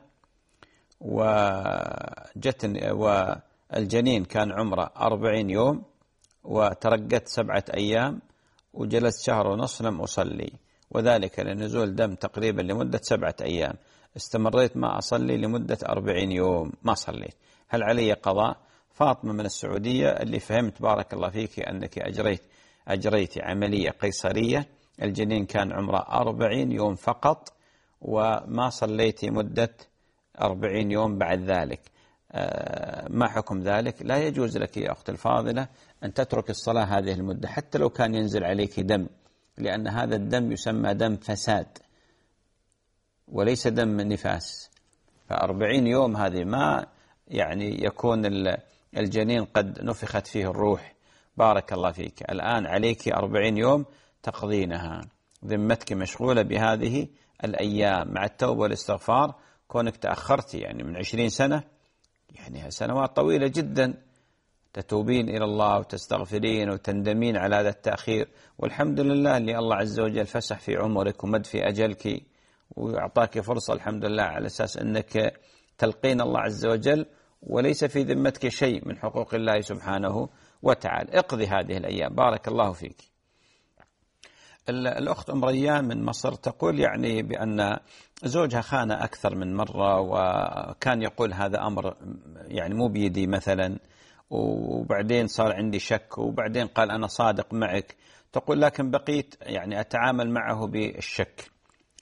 والجنين كان عمره 40 يوم، وترقدت 7 أيام، وجلست 1.5 شهر لم أصلي، وذلك لنزول دم تقريبا لمدة 7 أيام. استمريت ما أصلي لمدة 40 يوم ما صليت، هل علي قضاء؟ فاطمة من السعودية، اللي فهمت بارك الله فيك أنك أجريت عملية قيصرية، الجنين كان عمره 40 يوم فقط، وما صليتي مدة 40 يوم بعد ذلك. ما حكم ذلك؟ لا يجوز لك يا أخت الفاضلة أن تترك الصلاة هذه المدة حتى لو كان ينزل عليك دم، لأن هذا الدم يسمى دم فساد، وليس دم نفاس. ف40 يوم هذه ما يعني يكون الجنين قد نفخت فيه الروح. بارك الله فيك. الآن عليك 40 يوم تقضينها، ذمتك مشغولة بهذه الأيام مع التوبة والاستغفار. كونك تأخرتي يعني من 20 سنة، يعني سنوات طويلة جدا، تتوبين إلى الله وتستغفرين وتندمين على هذا التأخير. والحمد لله اللي الله عز وجل فسح في عمرك ومد في أجلك وأعطاك فرصة، الحمد لله، على أساس أنك تلقين الله عز وجل وليس في ذمتك شيء من حقوق الله سبحانه وتعالى. اقضي هذه الأيام. بارك الله فيك. الأخت أم ريان من مصر تقول يعني بأن زوجها خان أكثر من مرة، وكان يقول هذا أمر يعني مو بيدي مثلا، وبعدين صار عندي شك، وبعدين قال أنا صادق معك. تقول لكن بقيت يعني أتعامل معه بالشك،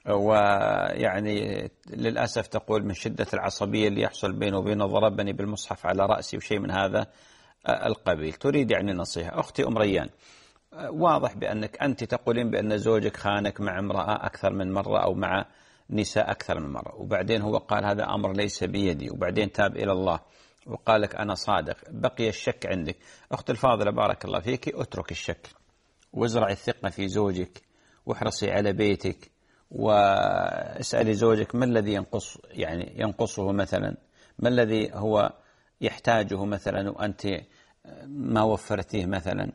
ويعني للأسف تقول من شدة العصبية اللي يحصل بينه وبينه ضربني بالمصحف على رأسي وشيء من هذا القبيل. تريد يعني نصيحة. أختي أم ريان، واضح بأنك أنت تقولين بأن زوجك خانك مع امرأة أكثر من مرة أو مع نساء أكثر من مرة، وبعدين هو قال هذا أمر ليس بيدي، وبعدين تاب إلى الله وقال لك أنا صادق. بقي الشك عندك. أخت الفاضلة بارك الله فيك، اترك الشك وازرع الثقة في زوجك، واحرصي على بيتك، واسألي زوجك ما الذي ينقصه مثلا، ما الذي هو يحتاجه مثلا وأنت ما وفرتيه مثلا.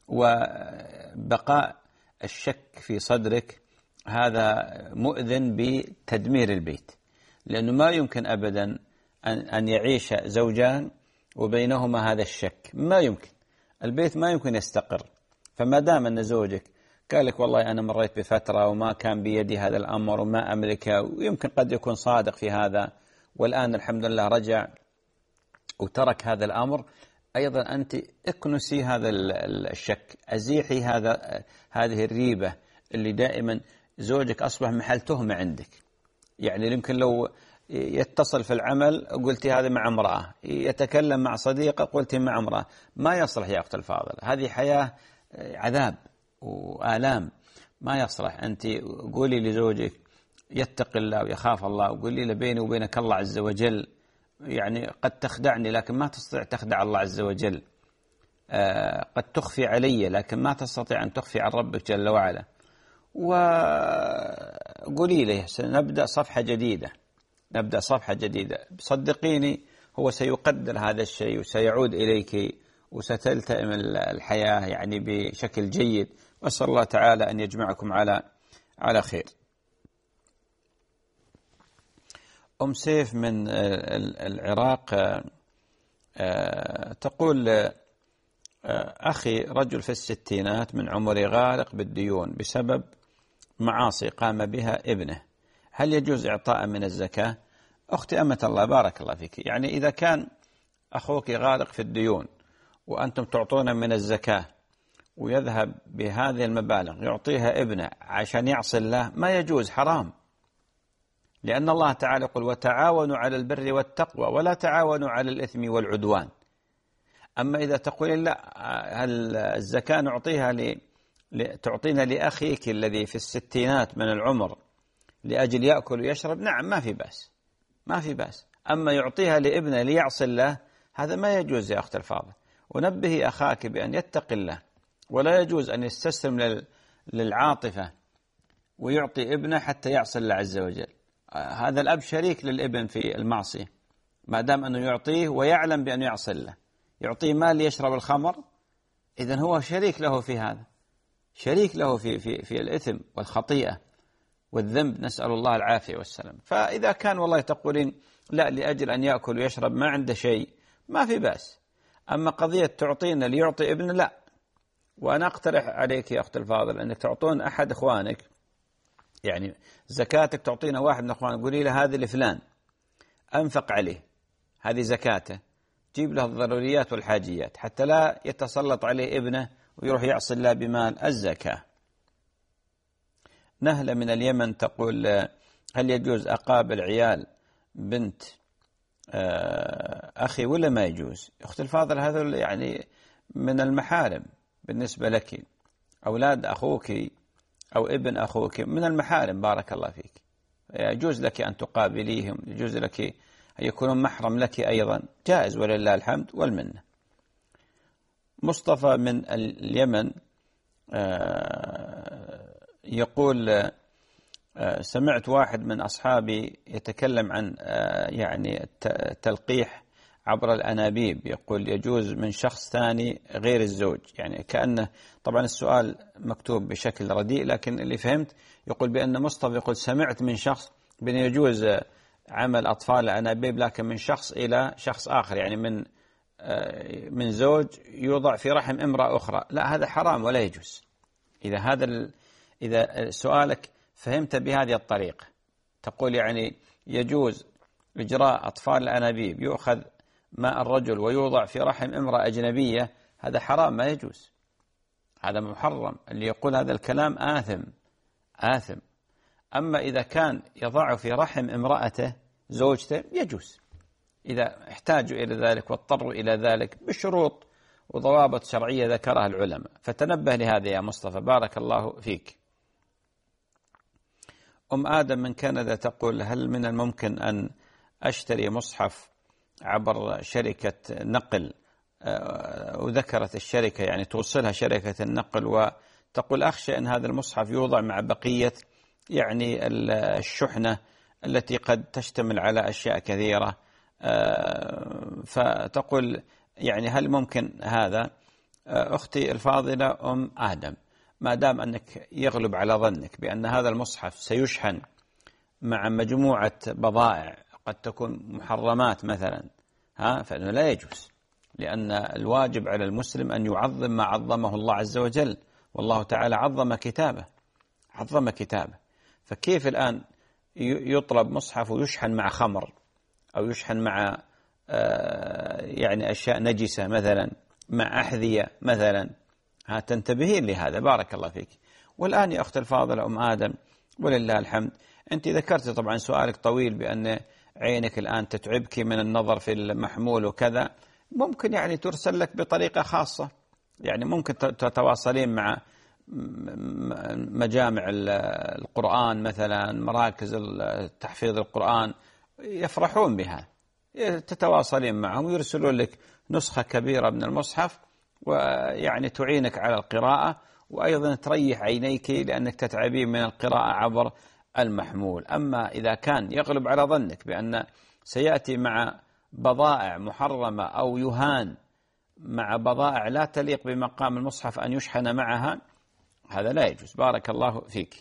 وبقاء الشك في صدرك هذا مؤذن بتدمير البيت، لأنه ما يمكن أبدا أن يعيش زوجان وبينهما هذا الشك، ما يمكن. البيت ما يمكن يستقر. فما دام أن زوجك قال لك والله أنا مريت بفترة وما كان بيدي هذا الأمر وما أملكه، ويمكن قد يكون صادق في هذا، والآن الحمد لله رجع وترك هذا الأمر، أيضا أنت اكنسي هذا الشك، أزيحي هذه الريبة اللي دائما زوجك أصبح محل تهمة عندك. يعني يمكن لو يتصل في العمل قلتي هذا مع امرأة، يتكلم مع صديقة قلتي مع امرأة. ما يصلح يا أخت الفاضلة، هذه حياة عذاب وآلام، ما يصلح. أنت قولي لزوجك يتق الله ويخاف الله، وقولي له بيني وبينك الله عز وجل، يعني قد تخدعني لكن ما تستطيع تخدع الله عز وجل، قد تخفي علي لكن ما تستطيع أن تخفي عن ربك جل وعلا. وقولي له سنبدأ صفحة جديدة، نبدأ صفحة جديدة. صدقيني هو سيقدر هذا الشيء وسيعود إليك وستلتئم الحياة يعني بشكل جيد. وأسأل الله تعالى أن يجمعكم على خير. أم سيف من العراق تقول أخي رجل في الستينات من عمري غارق بالديون بسبب معاصي قام بها ابنه، هل يجوز إعطاء من الزكاة؟ أختي أمة الله بارك الله فيك، يعني إذا كان أخوك غارق في الديون وأنتم تعطون من الزكاة ويذهب بهذه المبالغ يعطيها ابنه عشان يعصي الله، ما يجوز، حرام. لأن الله تعالى يقول وتعاونوا على البر والتقوى ولا تعاونوا على الإثم والعدوان. أما إذا تقولين لا، هل الزكاة نعطيها تعطينا لأخيك الذي في الستينات من العمر لأجل يأكل ويشرب، نعم ما في بأس، ما في بأس. أما يعطيها لابنه ليعصي الله، هذا ما يجوز يا أخت الفاضل. ونبهي أخاك بأن يتق الله، ولا يجوز أن يستسلم للعاطفة ويعطي ابنه حتى يعصي الله عز وجل. هذا الأب شريك للابن في المعصية، ما دام أنه يعطيه ويعلم بأنه يعصي الله، يعطيه مال ليشرب الخمر، إذن هو شريك له في هذا، شريك له في الإثم والخطيئة والذنب، نسأل الله العافية والسلام. فإذا كان والله تقولين لا لأجل أن يأكل ويشرب ما عنده شيء، ما في بأس. أما قضية تعطينا ليعطي ابن، لا. وأنا أقترح عليك يا أخت الفاضل أنك تعطون أحد إخوانك، يعني زكاتك تعطينا واحد من إخوانك، قولي له هذا لفلان أنفق عليه، هذه زكاته، جيب له الضروريات والحاجيات حتى لا يتسلط عليه ابنه ويروح يعصي الله بمال الزكاة. نهلة من اليمن تقول هل يجوز أقابل عيال بنت أخي ولا ما يجوز؟ أخت الفاضل هذا يعني من المحارم بالنسبة لك، أولاد أخوك أو ابن أخوك من المحارم، بارك الله فيك. يجوز لك أن تقابليهم، يجوز لك أن يكونون محرم لك أيضا، جائز ولله الحمد والمنة. مصطفى من اليمن يقول: سمعت واحد من أصحابي يتكلم عن يعني التلقيح عبر الأنابيب، يقول يجوز من شخص ثاني غير الزوج، يعني كأنه، طبعا السؤال مكتوب بشكل رديء لكن اللي فهمت يقول بأن مصطفى يقول سمعت من شخص بأن يجوز عمل أطفال الأنابيب لكن من شخص إلى شخص آخر، يعني من زوج يوضع في رحم امرأة أخرى. لا، هذا حرام ولا يجوز. إذا سؤالك فهمت بهذه الطريقة، تقول يعني يجوز إجراء أطفال الأنابيب، يؤخذ ماء الرجل ويوضع في رحم امرأة أجنبية، هذا حرام ما يجوز، هذا محرم. اللي يقول هذا الكلام آثم. أما إذا كان يضع في رحم امرأته زوجته يجوز، إذا احتاجوا إلى ذلك واضطروا إلى ذلك بشروط وضوابط شرعية ذكرها العلماء. فتنبه لهذا يا مصطفى، بارك الله فيك. أم آدم من كندا تقول: هل من الممكن أن أشتري مصحف عبر شركة نقل، وذكرت الشركة يعني توصلها شركة النقل، وتقول أخشى أن هذا المصحف يوضع مع بقية يعني الشحنة التي قد تشتمل على أشياء كثيرة، فتقول يعني هل ممكن هذا؟ أختي الفاضلة أم آدم، ما دام أنك يغلب على ظنك بأن هذا المصحف سيشحن مع مجموعة بضائع قد تكون محرمات مثلا، فإنه لا يجوز، لأن الواجب على المسلم أن يعظم ما عظمه الله عز وجل، والله تعالى عظم كتابه. فكيف الآن يطلب مصحف ويشحن مع خمر أو يشحن مع يعني أشياء نجسة مثلا، مع أحذية مثلا؟ تنتبهين لهذا، بارك الله فيك. والآن يا أخت الفاضلة أم آدم ولله الحمد، أنت ذكرت طبعا سؤالك طويل بأن عينك الآن تتعبك من النظر في المحمول وكذا، ممكن يعني ترسل لك بطريقة خاصة، يعني ممكن تتواصلين مع مجامع القرآن مثلا، مراكز تحفيظ القرآن، يفرحون بها، تتواصلين معهم ويرسلون لك نسخة كبيرة من المصحف، ويعني تعينك على القراءة، وأيضا تريح عينيك لأنك تتعبين من القراءة عبر المحمول. أما إذا كان يغلب على ظنك بأن سيأتي مع بضائع محرمة أو يهان مع بضائع لا تليق بمقام المصحف أن يشحن معها، هذا لا يجوز، بارك الله فيك.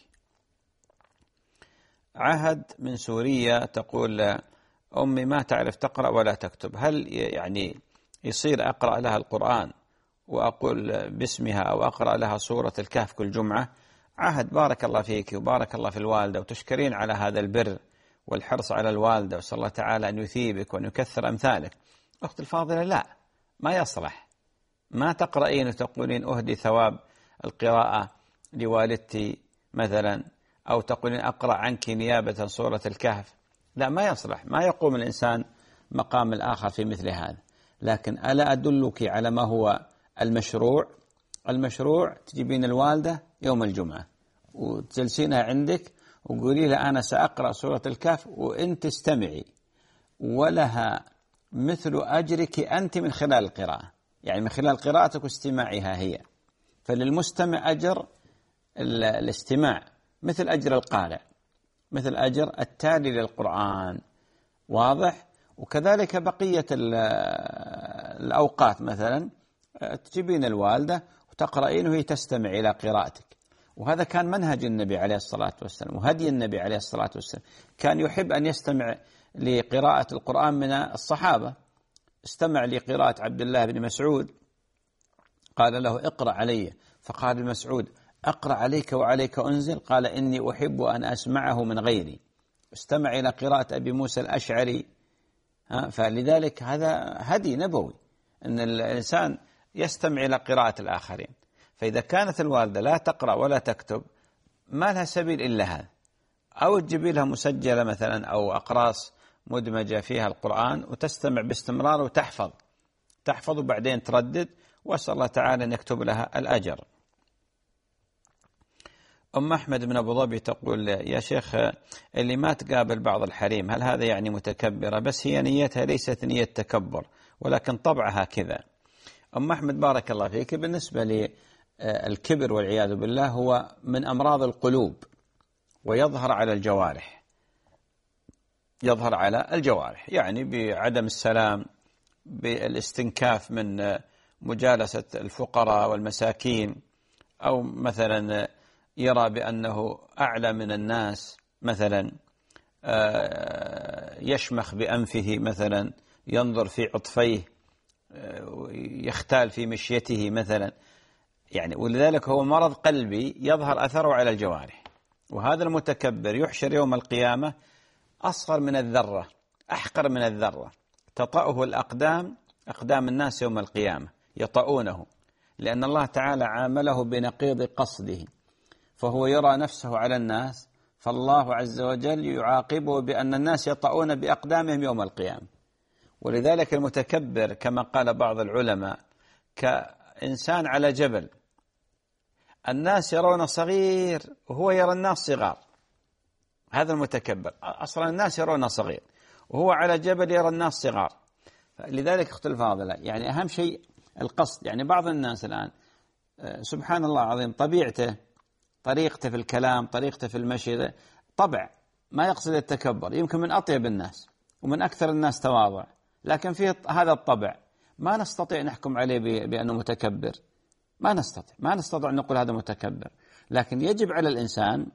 عهد من سوريا تقول: أمي ما تعرف تقرأ ولا تكتب، هل يعني يصير أقرأ لها القرآن وأقول باسمها أو أقرأ لها سورة الكهف كل جمعة؟ عهد، بارك الله فيك وبارك الله في الوالدة، وتشكرين على هذا البر والحرص على الوالدة، وصلى الله تعالى أن يثيبك وأن يكثر أمثالك. أخت الفاضلة، لا، ما يصلح، ما تقرأين وتقولين أهدي ثواب القراءة لوالدتي مثلا، أو تقولين أقرأ عنك نيابة سورة الكهف، لا، ما يصلح، ما يقوم الإنسان مقام الآخر في مثل هذا. لكن ألا أدلك على ما هو المشروع؟ تجيبين الوالدة يوم الجمعة وتجلسينها عندك وقولي لها أنا سأقرأ سورة الكهف، وأنت تستمعي، ولها مثل أجرك أنت من خلال القراءة، يعني من خلال قراءتك واستماعها هي. فللمستمع أجر الاستماع مثل أجر القارئ، مثل أجر التالي للقرآن، واضح؟ وكذلك بقية الأوقات مثلا تجيبين الوالدة وتقرأين وهي تستمع إلى قراءتك. وهذا كان منهج النبي عليه الصلاة والسلام وهدي النبي عليه الصلاة والسلام، كان يحب أن يستمع لقراءة القرآن من الصحابة. استمع لقراءة عبد الله بن مسعود، قال له اقرأ علي، فقال ابن مسعود أقرأ عليك وعليك أنزل؟ قال إني أحب أن أسمعه من غيري. استمع إلى قراءة أبي موسى الأشعري. فلذلك هذا هدي نبوي أن الإنسان يستمع إلى قراءة الآخرين. فإذا كانت الوالدة لا تقرأ ولا تكتب، ما لها سبيل إلا هذا، أو تجيب لها مسجلة مثلا أو أقراص مدمجة فيها القرآن وتستمع باستمرار وتحفظ وبعدين تردد، وأسأل الله تعالى أن يكتب لها الأجر. أم أحمد بن أبو ظبي تقول يا شيخ اللي ما تقابل بعض الحريم هل هذا يعني متكبرة؟ بس هي نيتها ليست نية تكبر ولكن طبعها كذا. أم أحمد بارك الله فيك، بالنسبة للكبر والعياذ بالله هو من أمراض القلوب ويظهر على الجوارح، يظهر على الجوارح يعني بعدم السلام، بالاستنكاف من مجالسة الفقراء والمساكين، أو مثلا يرى بأنه أعلى من الناس، مثلا يشمخ بأنفه، مثلا ينظر في عطفيه، يختال في مشيته مثلا، يعني ولذلك هو مرض قلبي يظهر أثره على الجوارح. وهذا المتكبر يحشر يوم القيامة أصغر من الذرة، أحقر من الذرة، تطأه الأقدام، أقدام الناس يوم القيامة يطؤونه، لأن الله تعالى عامله بنقيض قصده، فهو يرى نفسه على الناس، فالله عز وجل يعاقبه بأن الناس يطؤون بأقدامهم يوم القيامة. ولذلك المتكبر كما قال بعض العلماء كإنسان على جبل، الناس يرون صغير وهو يرى الناس صغار، هذا المتكبر. أصلا الناس يرون صغير وهو على جبل يرى الناس صغار. لذلك أخت الفاضلة يعني أهم شيء القصد. يعني بعض الناس الآن سبحان الله العظيم طبيعته، طريقته في الكلام، طريقته في المشي، طبع ما يقصد التكبر، يمكن من أطيب الناس ومن أكثر الناس تواضع، لكن فيه هذا الطبع ما نستطيع نحكم عليه بأنه متكبر، ما نستطيع أن نقول هذا متكبر. لكن يجب على الإنسان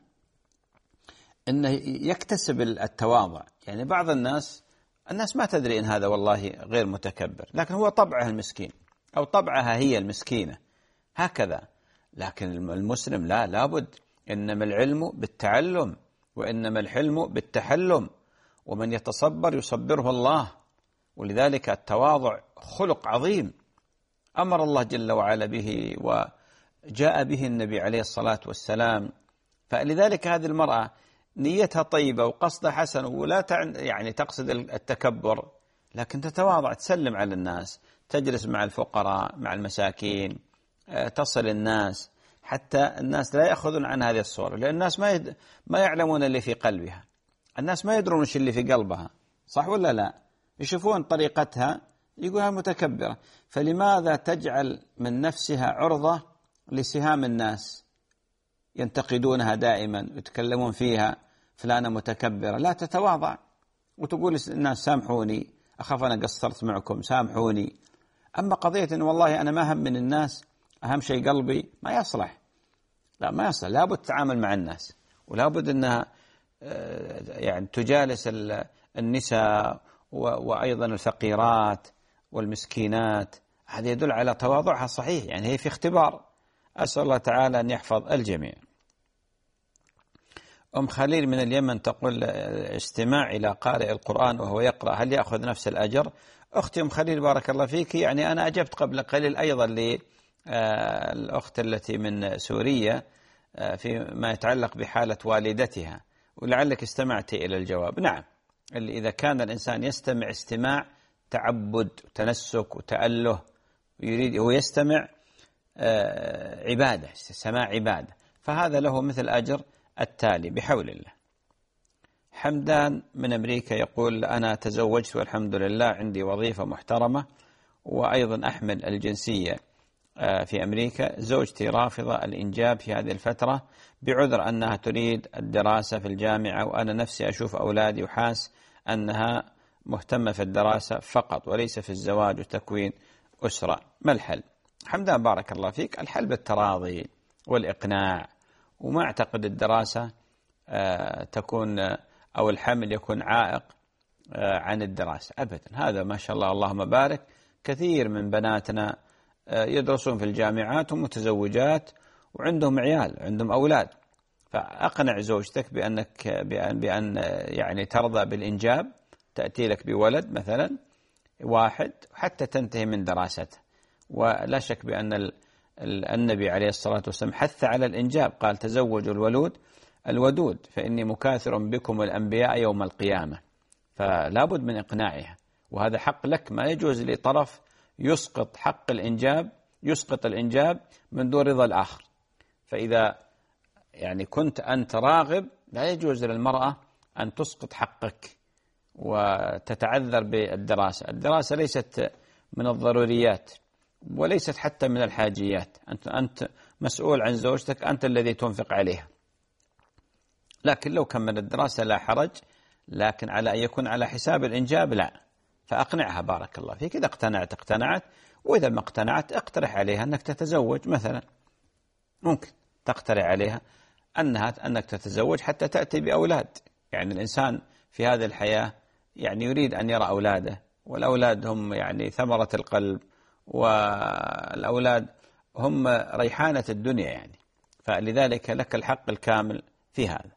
أنه يكتسب التواضع. يعني بعض الناس ما تدري إن هذا والله غير متكبر، لكن هو طبعه المسكين أو طبعها هي المسكينة هكذا. لكن المسلم لا، لابد، إنما العلم بالتعلم وإنما الحلم بالتحلم، ومن يتصبر يصبره الله. ولذلك التواضع خلق عظيم أمر الله جل وعلا به وجاء به النبي عليه الصلاة والسلام. فلذلك هذه المرأة نيتها طيبة وقصدها حسن، ولا يعني تقصد التكبر، لكن تتواضع، تسلم على الناس، تجلس مع الفقراء مع المساكين، تصل الناس، حتى الناس لا يأخذون عن هذه الصورة، لأن الناس ما يعلمون اللي في قلبها، الناس ما يدرون ايش اللي في قلبها، صح ولا لا؟ يشوفون طريقتها يقولها متكبرة. فلماذا تجعل من نفسها عرضة لسهام الناس ينتقدونها دائما ويتكلمون فيها فلانة متكبرة؟ لا، تتواضع وتقول الناس سامحوني، أخاف أنا قصرت معكم، سامحوني. أما قضية إن والله أنا ما هم من الناس، أهم شيء قلبي، ما يصلح، لا ما يصلح. لابد تتعامل مع الناس، ولابد أنها يعني تجالس النساء وأيضا الفقيرات والمسكينات. هذا يدل على تواضعها صحيح، يعني هي في اختبار. أسأل الله تعالى أن يحفظ الجميع. أم خليل من اليمن تقول استماع إلى قارئ القرآن وهو يقرأ هل يأخذ نفس الأجر؟ أختي أم خليل بارك الله فيك، يعني أنا أجبت قبل قليل أيضا للأخت التي من سوريا فيما يتعلق بحالة والدتها، ولعلك استمعت إلى الجواب. نعم، إذا كان الإنسان يستمع استماع تعبد وتنسك وتأله، ويريد ويستمع عبادة، سماع عبادة، فهذا له مثل أجر التالي بحول الله. حمدان من أمريكا يقول أنا تزوجت والحمد لله، عندي وظيفة محترمة وأيضا أحمل الجنسية في أمريكا. زوجتي رافضة الإنجاب في هذه الفترة بعذر أنها تريد الدراسة في الجامعة، وأنا نفسي أشوف أولادي وحاس أنها مهتمة في الدراسة فقط وليس في الزواج وتكوين أسرة. ما الحل؟ حمدان بارك الله فيك، الحل بالتراضي والإقناع، وما أعتقد الدراسة تكون أو الحمل يكون عائق عن الدراسة أبدا. هذا ما شاء الله اللهم بارك، كثير من بناتنا يدرسون في الجامعات ومتزوجات وعندهم عيال، عندهم أولاد. فأقنع زوجتك بأن يعني ترضى بالإنجاب، تأتي لك بولد مثلا واحد حتى تنتهي من دراسته. ولا شك بأن النبي عليه الصلاة والسلام حث على الإنجاب، قال تزوجوا الودود فإني مكاثر بكم الأنبياء يوم القيامة. فلا بد من إقناعها، وهذا حق لك، ما يجوز لطرف يسقط حق الإنجاب، يسقط الإنجاب من دون رضا الآخر. فإذا يعني كنت أنت راغب، لا يجوز للمرأة أن تسقط حقك وتتعذر بالدراسة. الدراسة ليست من الضروريات وليست حتى من الحاجيات. أنت مسؤول عن زوجتك، أنت الذي تنفق عليها. لكن لو كمل الدراسة لا حرج، لكن على أن يكون على حساب الإنجاب لا. فأقنعها بارك الله فيك، إذا اقتنعت، وإذا ما اقتنعت اقترح عليها أنك تتزوج مثلا. ممكن تقترح عليها أنك تتزوج حتى تأتي بأولاد. يعني الإنسان في هذه الحياة يعني يريد أن يرى أولاده، والأولاد هم يعني ثمرة القلب، والأولاد هم ريحانة الدنيا يعني. فلذلك لك الحق الكامل في هذا.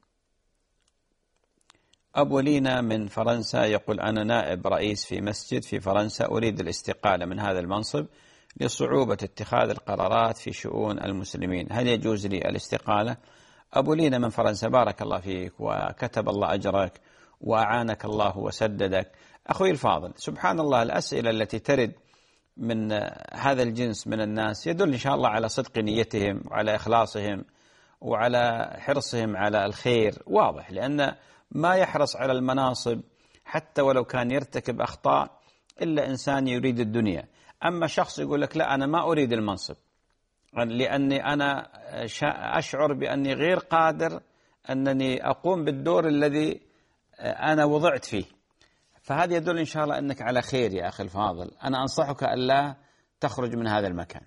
أبو لينا من فرنسا يقول: أنا نائب رئيس في مسجد في فرنسا، أريد الاستقالة من هذا المنصب لصعوبة اتخاذ القرارات في شؤون المسلمين، هل يجوز لي الاستقالة؟ أبو لينا من فرنسا، بارك الله فيك وكتب الله أجرك وأعانك الله وسددك. أخوي الفاضل، سبحان الله، الأسئلة التي ترد من هذا الجنس من الناس يدل إن شاء الله على صدق نيتهم وعلى إخلاصهم وعلى حرصهم على الخير، واضح. لأن ما يحرص على المناصب حتى ولو كان يرتكب أخطاء إلا إنسان يريد الدنيا. أما شخص يقول لك لا أنا ما أريد المنصب لأني أنا أشعر بأني غير قادر أنني أقوم بالدور الذي أنا وضعت فيه، فهذا يدل إن شاء الله أنك على خير يا أخي الفاضل. أنا أنصحك ألا تخرج من هذا المكان.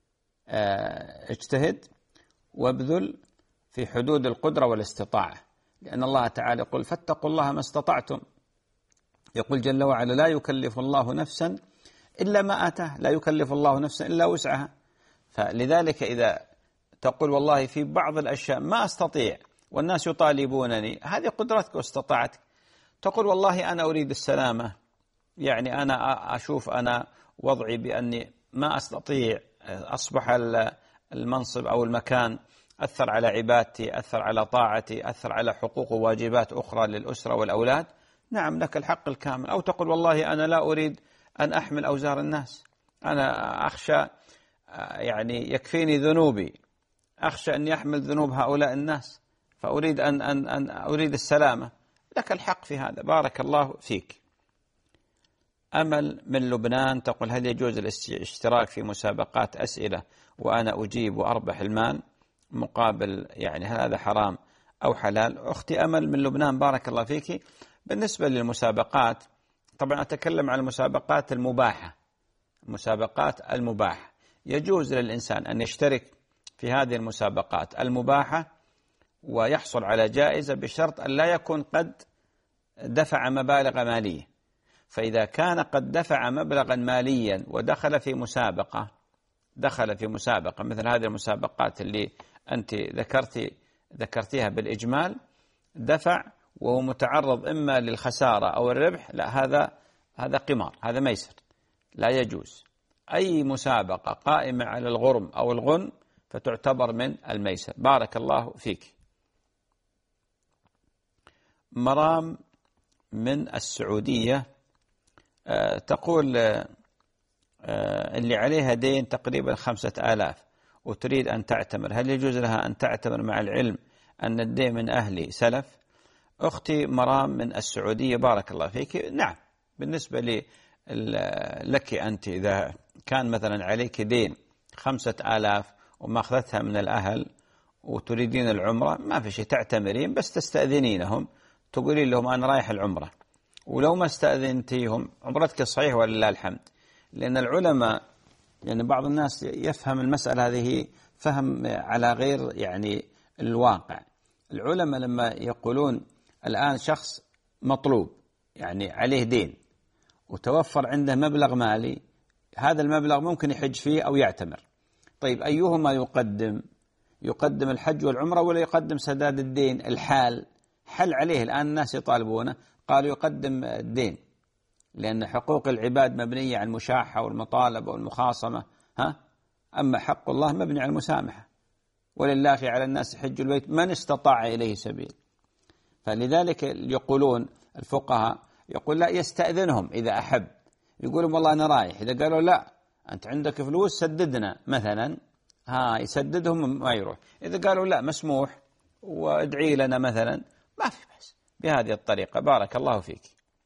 اجتهد وابذل في حدود القدرة والاستطاعة، لأن الله تعالى يقول: فاتقوا الله ما استطعتم. يقول جل وعلا: لا يكلف الله نفسا إلا ما آتاه، لا يكلف الله نفسا إلا وسعها. فلذلك إذا تقول والله في بعض الأشياء ما أستطيع والناس يطالبونني، هذه قدرتك واستطاعتك. تقول والله أنا أريد السلامة، يعني أنا أشوف أنا وضعي بأني ما أستطيع، أصبح المنصب أو المكان أثر على عبادتي، أثر على طاعتي، أثر على حقوق وواجبات أخرى للأسرة والأولاد. نعم لك الحق الكامل. أو تقول والله أنا لا أريد أن أحمل أوزار الناس، أنا أخشى يعني يكفيني ذنوبي، أخشى أن يحمل ذنوب هؤلاء الناس، فأريد أن أريد السلامة. لك الحق في هذا، بارك الله فيك. أمل من لبنان تقول: هل يجوز الاشتراك في مسابقات أسئلة وأنا أجيب وأربح المال مقابل، يعني هل هذا حرام أو حلال؟ أختي أمل من لبنان، بارك الله فيك. بالنسبة للمسابقات، طبعا أتكلم عن المسابقات المباحة. المسابقات المباحة يجوز للإنسان أن يشترك في هذه المسابقات المباحة ويحصل على جائزة بشرط أن لا يكون قد دفع مبالغ مالية. فإذا كان قد دفع مبلغا ماليا ودخل في مسابقة مثل هذه المسابقات اللي أنت ذكرتيها بالإجمال، دفع وهو متعرض إما للخسارة أو الربح، لا، هذا قمار، هذا ميسر، لا يجوز. أي مسابقة قائمة على الغرم أو الغن فتعتبر من الميسر. بارك الله فيك. مرام من السعودية تقول: اللي عليها دين تقريبا 5000 وتريد أن تعتمر، هل يجوز لها أن تعتمر مع العلم أن الدين من أهلي سلف؟ أختي مرام من السعودية، بارك الله فيك. نعم، بالنسبة لك أنت إذا كان مثلا عليك دين 5000 وما أخذتها من الأهل وتريدين العمرة، ما في شيء، تعتمرين، بس تستأذنينهم، تقولين لهم أنا رايح العمرة. ولو ما استأذنتيهم عمرتك صحيح ولله الحمد. لأن العلماء، يعني بعض الناس يفهم المسألة هذه فهم على غير يعني الواقع. العلماء لما يقولون الآن شخص مطلوب يعني عليه دين وتوفر عنده مبلغ مالي، هذا المبلغ ممكن يحج فيه أو يعتمر. طيب أيهما يقدم الحج والعمرة ولا يقدم سداد الدين؟ الحال حل عليه الآن، الناس يطالبونه، قالوا يقدم الدين، لأن حقوق العباد مبنية على المشاحة والمطالبة والمخاصمة، أما حق الله مبني على المسامحة. ولله على الناس حج البيت من استطاع إليه سبيل. فلذلك يقولون الفقهاء، يقول لا، يستأذنهم إذا أحب، يقولون والله أنا رايح، إذا قالوا لا أنت عندك فلوس سددنا مثلا يسددهم ما يروح. إذا قالوا لا مسموح وادعي لنا مثلا ما في بأس بهذه الطريقة. بارك الله فيك.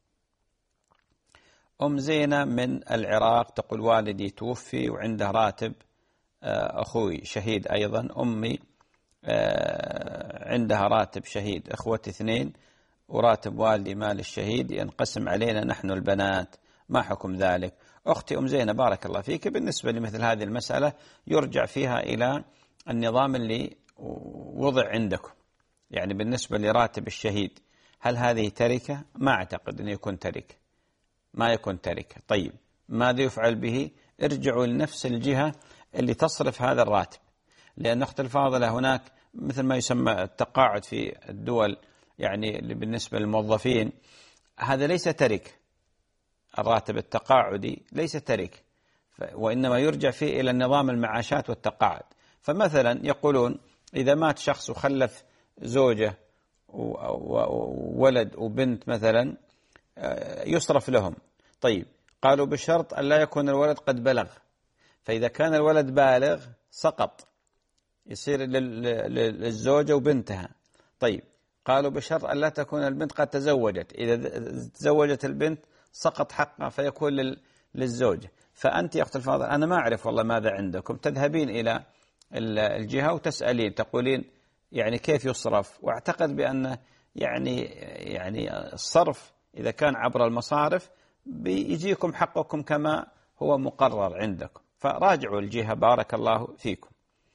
أم زينة من العراق تقول والدي توفي وعنده راتب، أخوي شهيد أيضا، أمي عندها راتب شهيد، إخوتي 2 وراتب والدي مال الشهيد ينقسم علينا نحن البنات، ما حكم ذلك؟ أختي أم زينة بارك الله فيك، بالنسبة لمثل هذه المسألة يرجع فيها إلى النظام اللي وضع عندكم. يعني بالنسبة لراتب الشهيد هل هذه تركة؟ ما أعتقد أن يكون تركة، ما يكون تركة. طيب ماذا يفعل به؟ ارجعوا لنفس الجهة اللي تصرف هذا الراتب، لأن أخت الفاضلة هناك مثل ما يسمى التقاعد في الدول، يعني بالنسبة للموظفين هذا ليس تركة، الراتب التقاعدي ليس تركة، وإنما يرجع فيه إلى النظام المعاشات والتقاعد. فمثلا يقولون إذا مات شخص وخلف زوجة وولد وبنت مثلا يصرف لهم. طيب قالوا بشرط أن لا يكون الولد قد بلغ، فإذا كان الولد بالغ سقط، يصير للزوجة وبنتها. طيب قالوا بشرط أن لا تكون البنت قد تزوجت، إذا تزوجت البنت سقط حقها فيكون للزوجة. فأنت يا أخت الفاضل أنا ما أعرف والله ماذا عندكم، تذهبين إلى الجهة وتسألين تقولين يعني كيف يصرف، واعتقد بأن يعني الصرف إذا كان عبر المصارف بيجيكم حقكم كما هو مقرر عندكم، فراجعوا الجهة. بارك الله فيكم.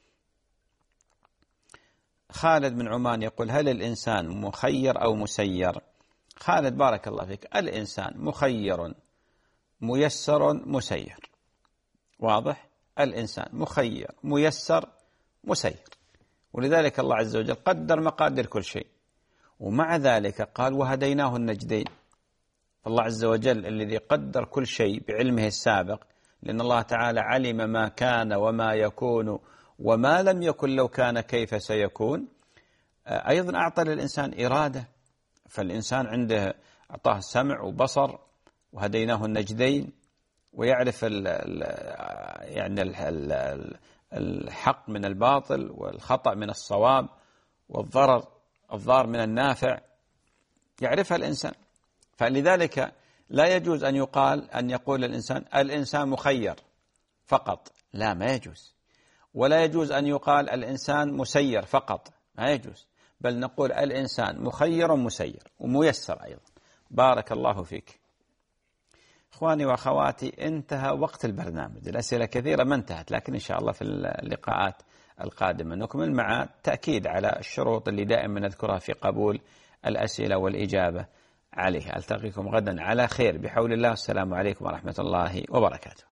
خالد من عمان يقول هل الإنسان مخير أو مسير؟ خالد بارك الله فيك، الإنسان مخير ميسر مسير، واضح؟ الإنسان مخير ميسر مسير، ولذلك الله عز وجل قدر مقادير كل شيء، ومع ذلك قال وهديناه النجدين. الله عز وجل الذي قدر كل شيء بعلمه السابق، لأن الله تعالى علم ما كان وما يكون وما لم يكن لو كان كيف سيكون. أيضا أعطى للإنسان إرادة، فالإنسان عنده أعطاه سمع وبصر وهديناه النجدين، ويعرف يعني الحق من الباطل والخطأ من الصواب والضار من النافع، يعرفها الإنسان. فلذلك لا يجوز أن يقول الإنسان مخير فقط، لا ما يجوز. ولا يجوز أن يقال الإنسان مسير فقط، ما يجوز، بل نقول الإنسان مخير مسير وميسر أيضا. بارك الله فيك. إخواني وأخواتي انتهى وقت البرنامج، الأسئلة كثيرة ما انتهت، لكن إن شاء الله في اللقاءات القادمة نكمل مع تأكيد على الشروط اللي دائما نذكرها في قبول الأسئلة والإجابة عليها. ألتقيكم غدا على خير بحول الله. السلام عليكم ورحمة الله وبركاته.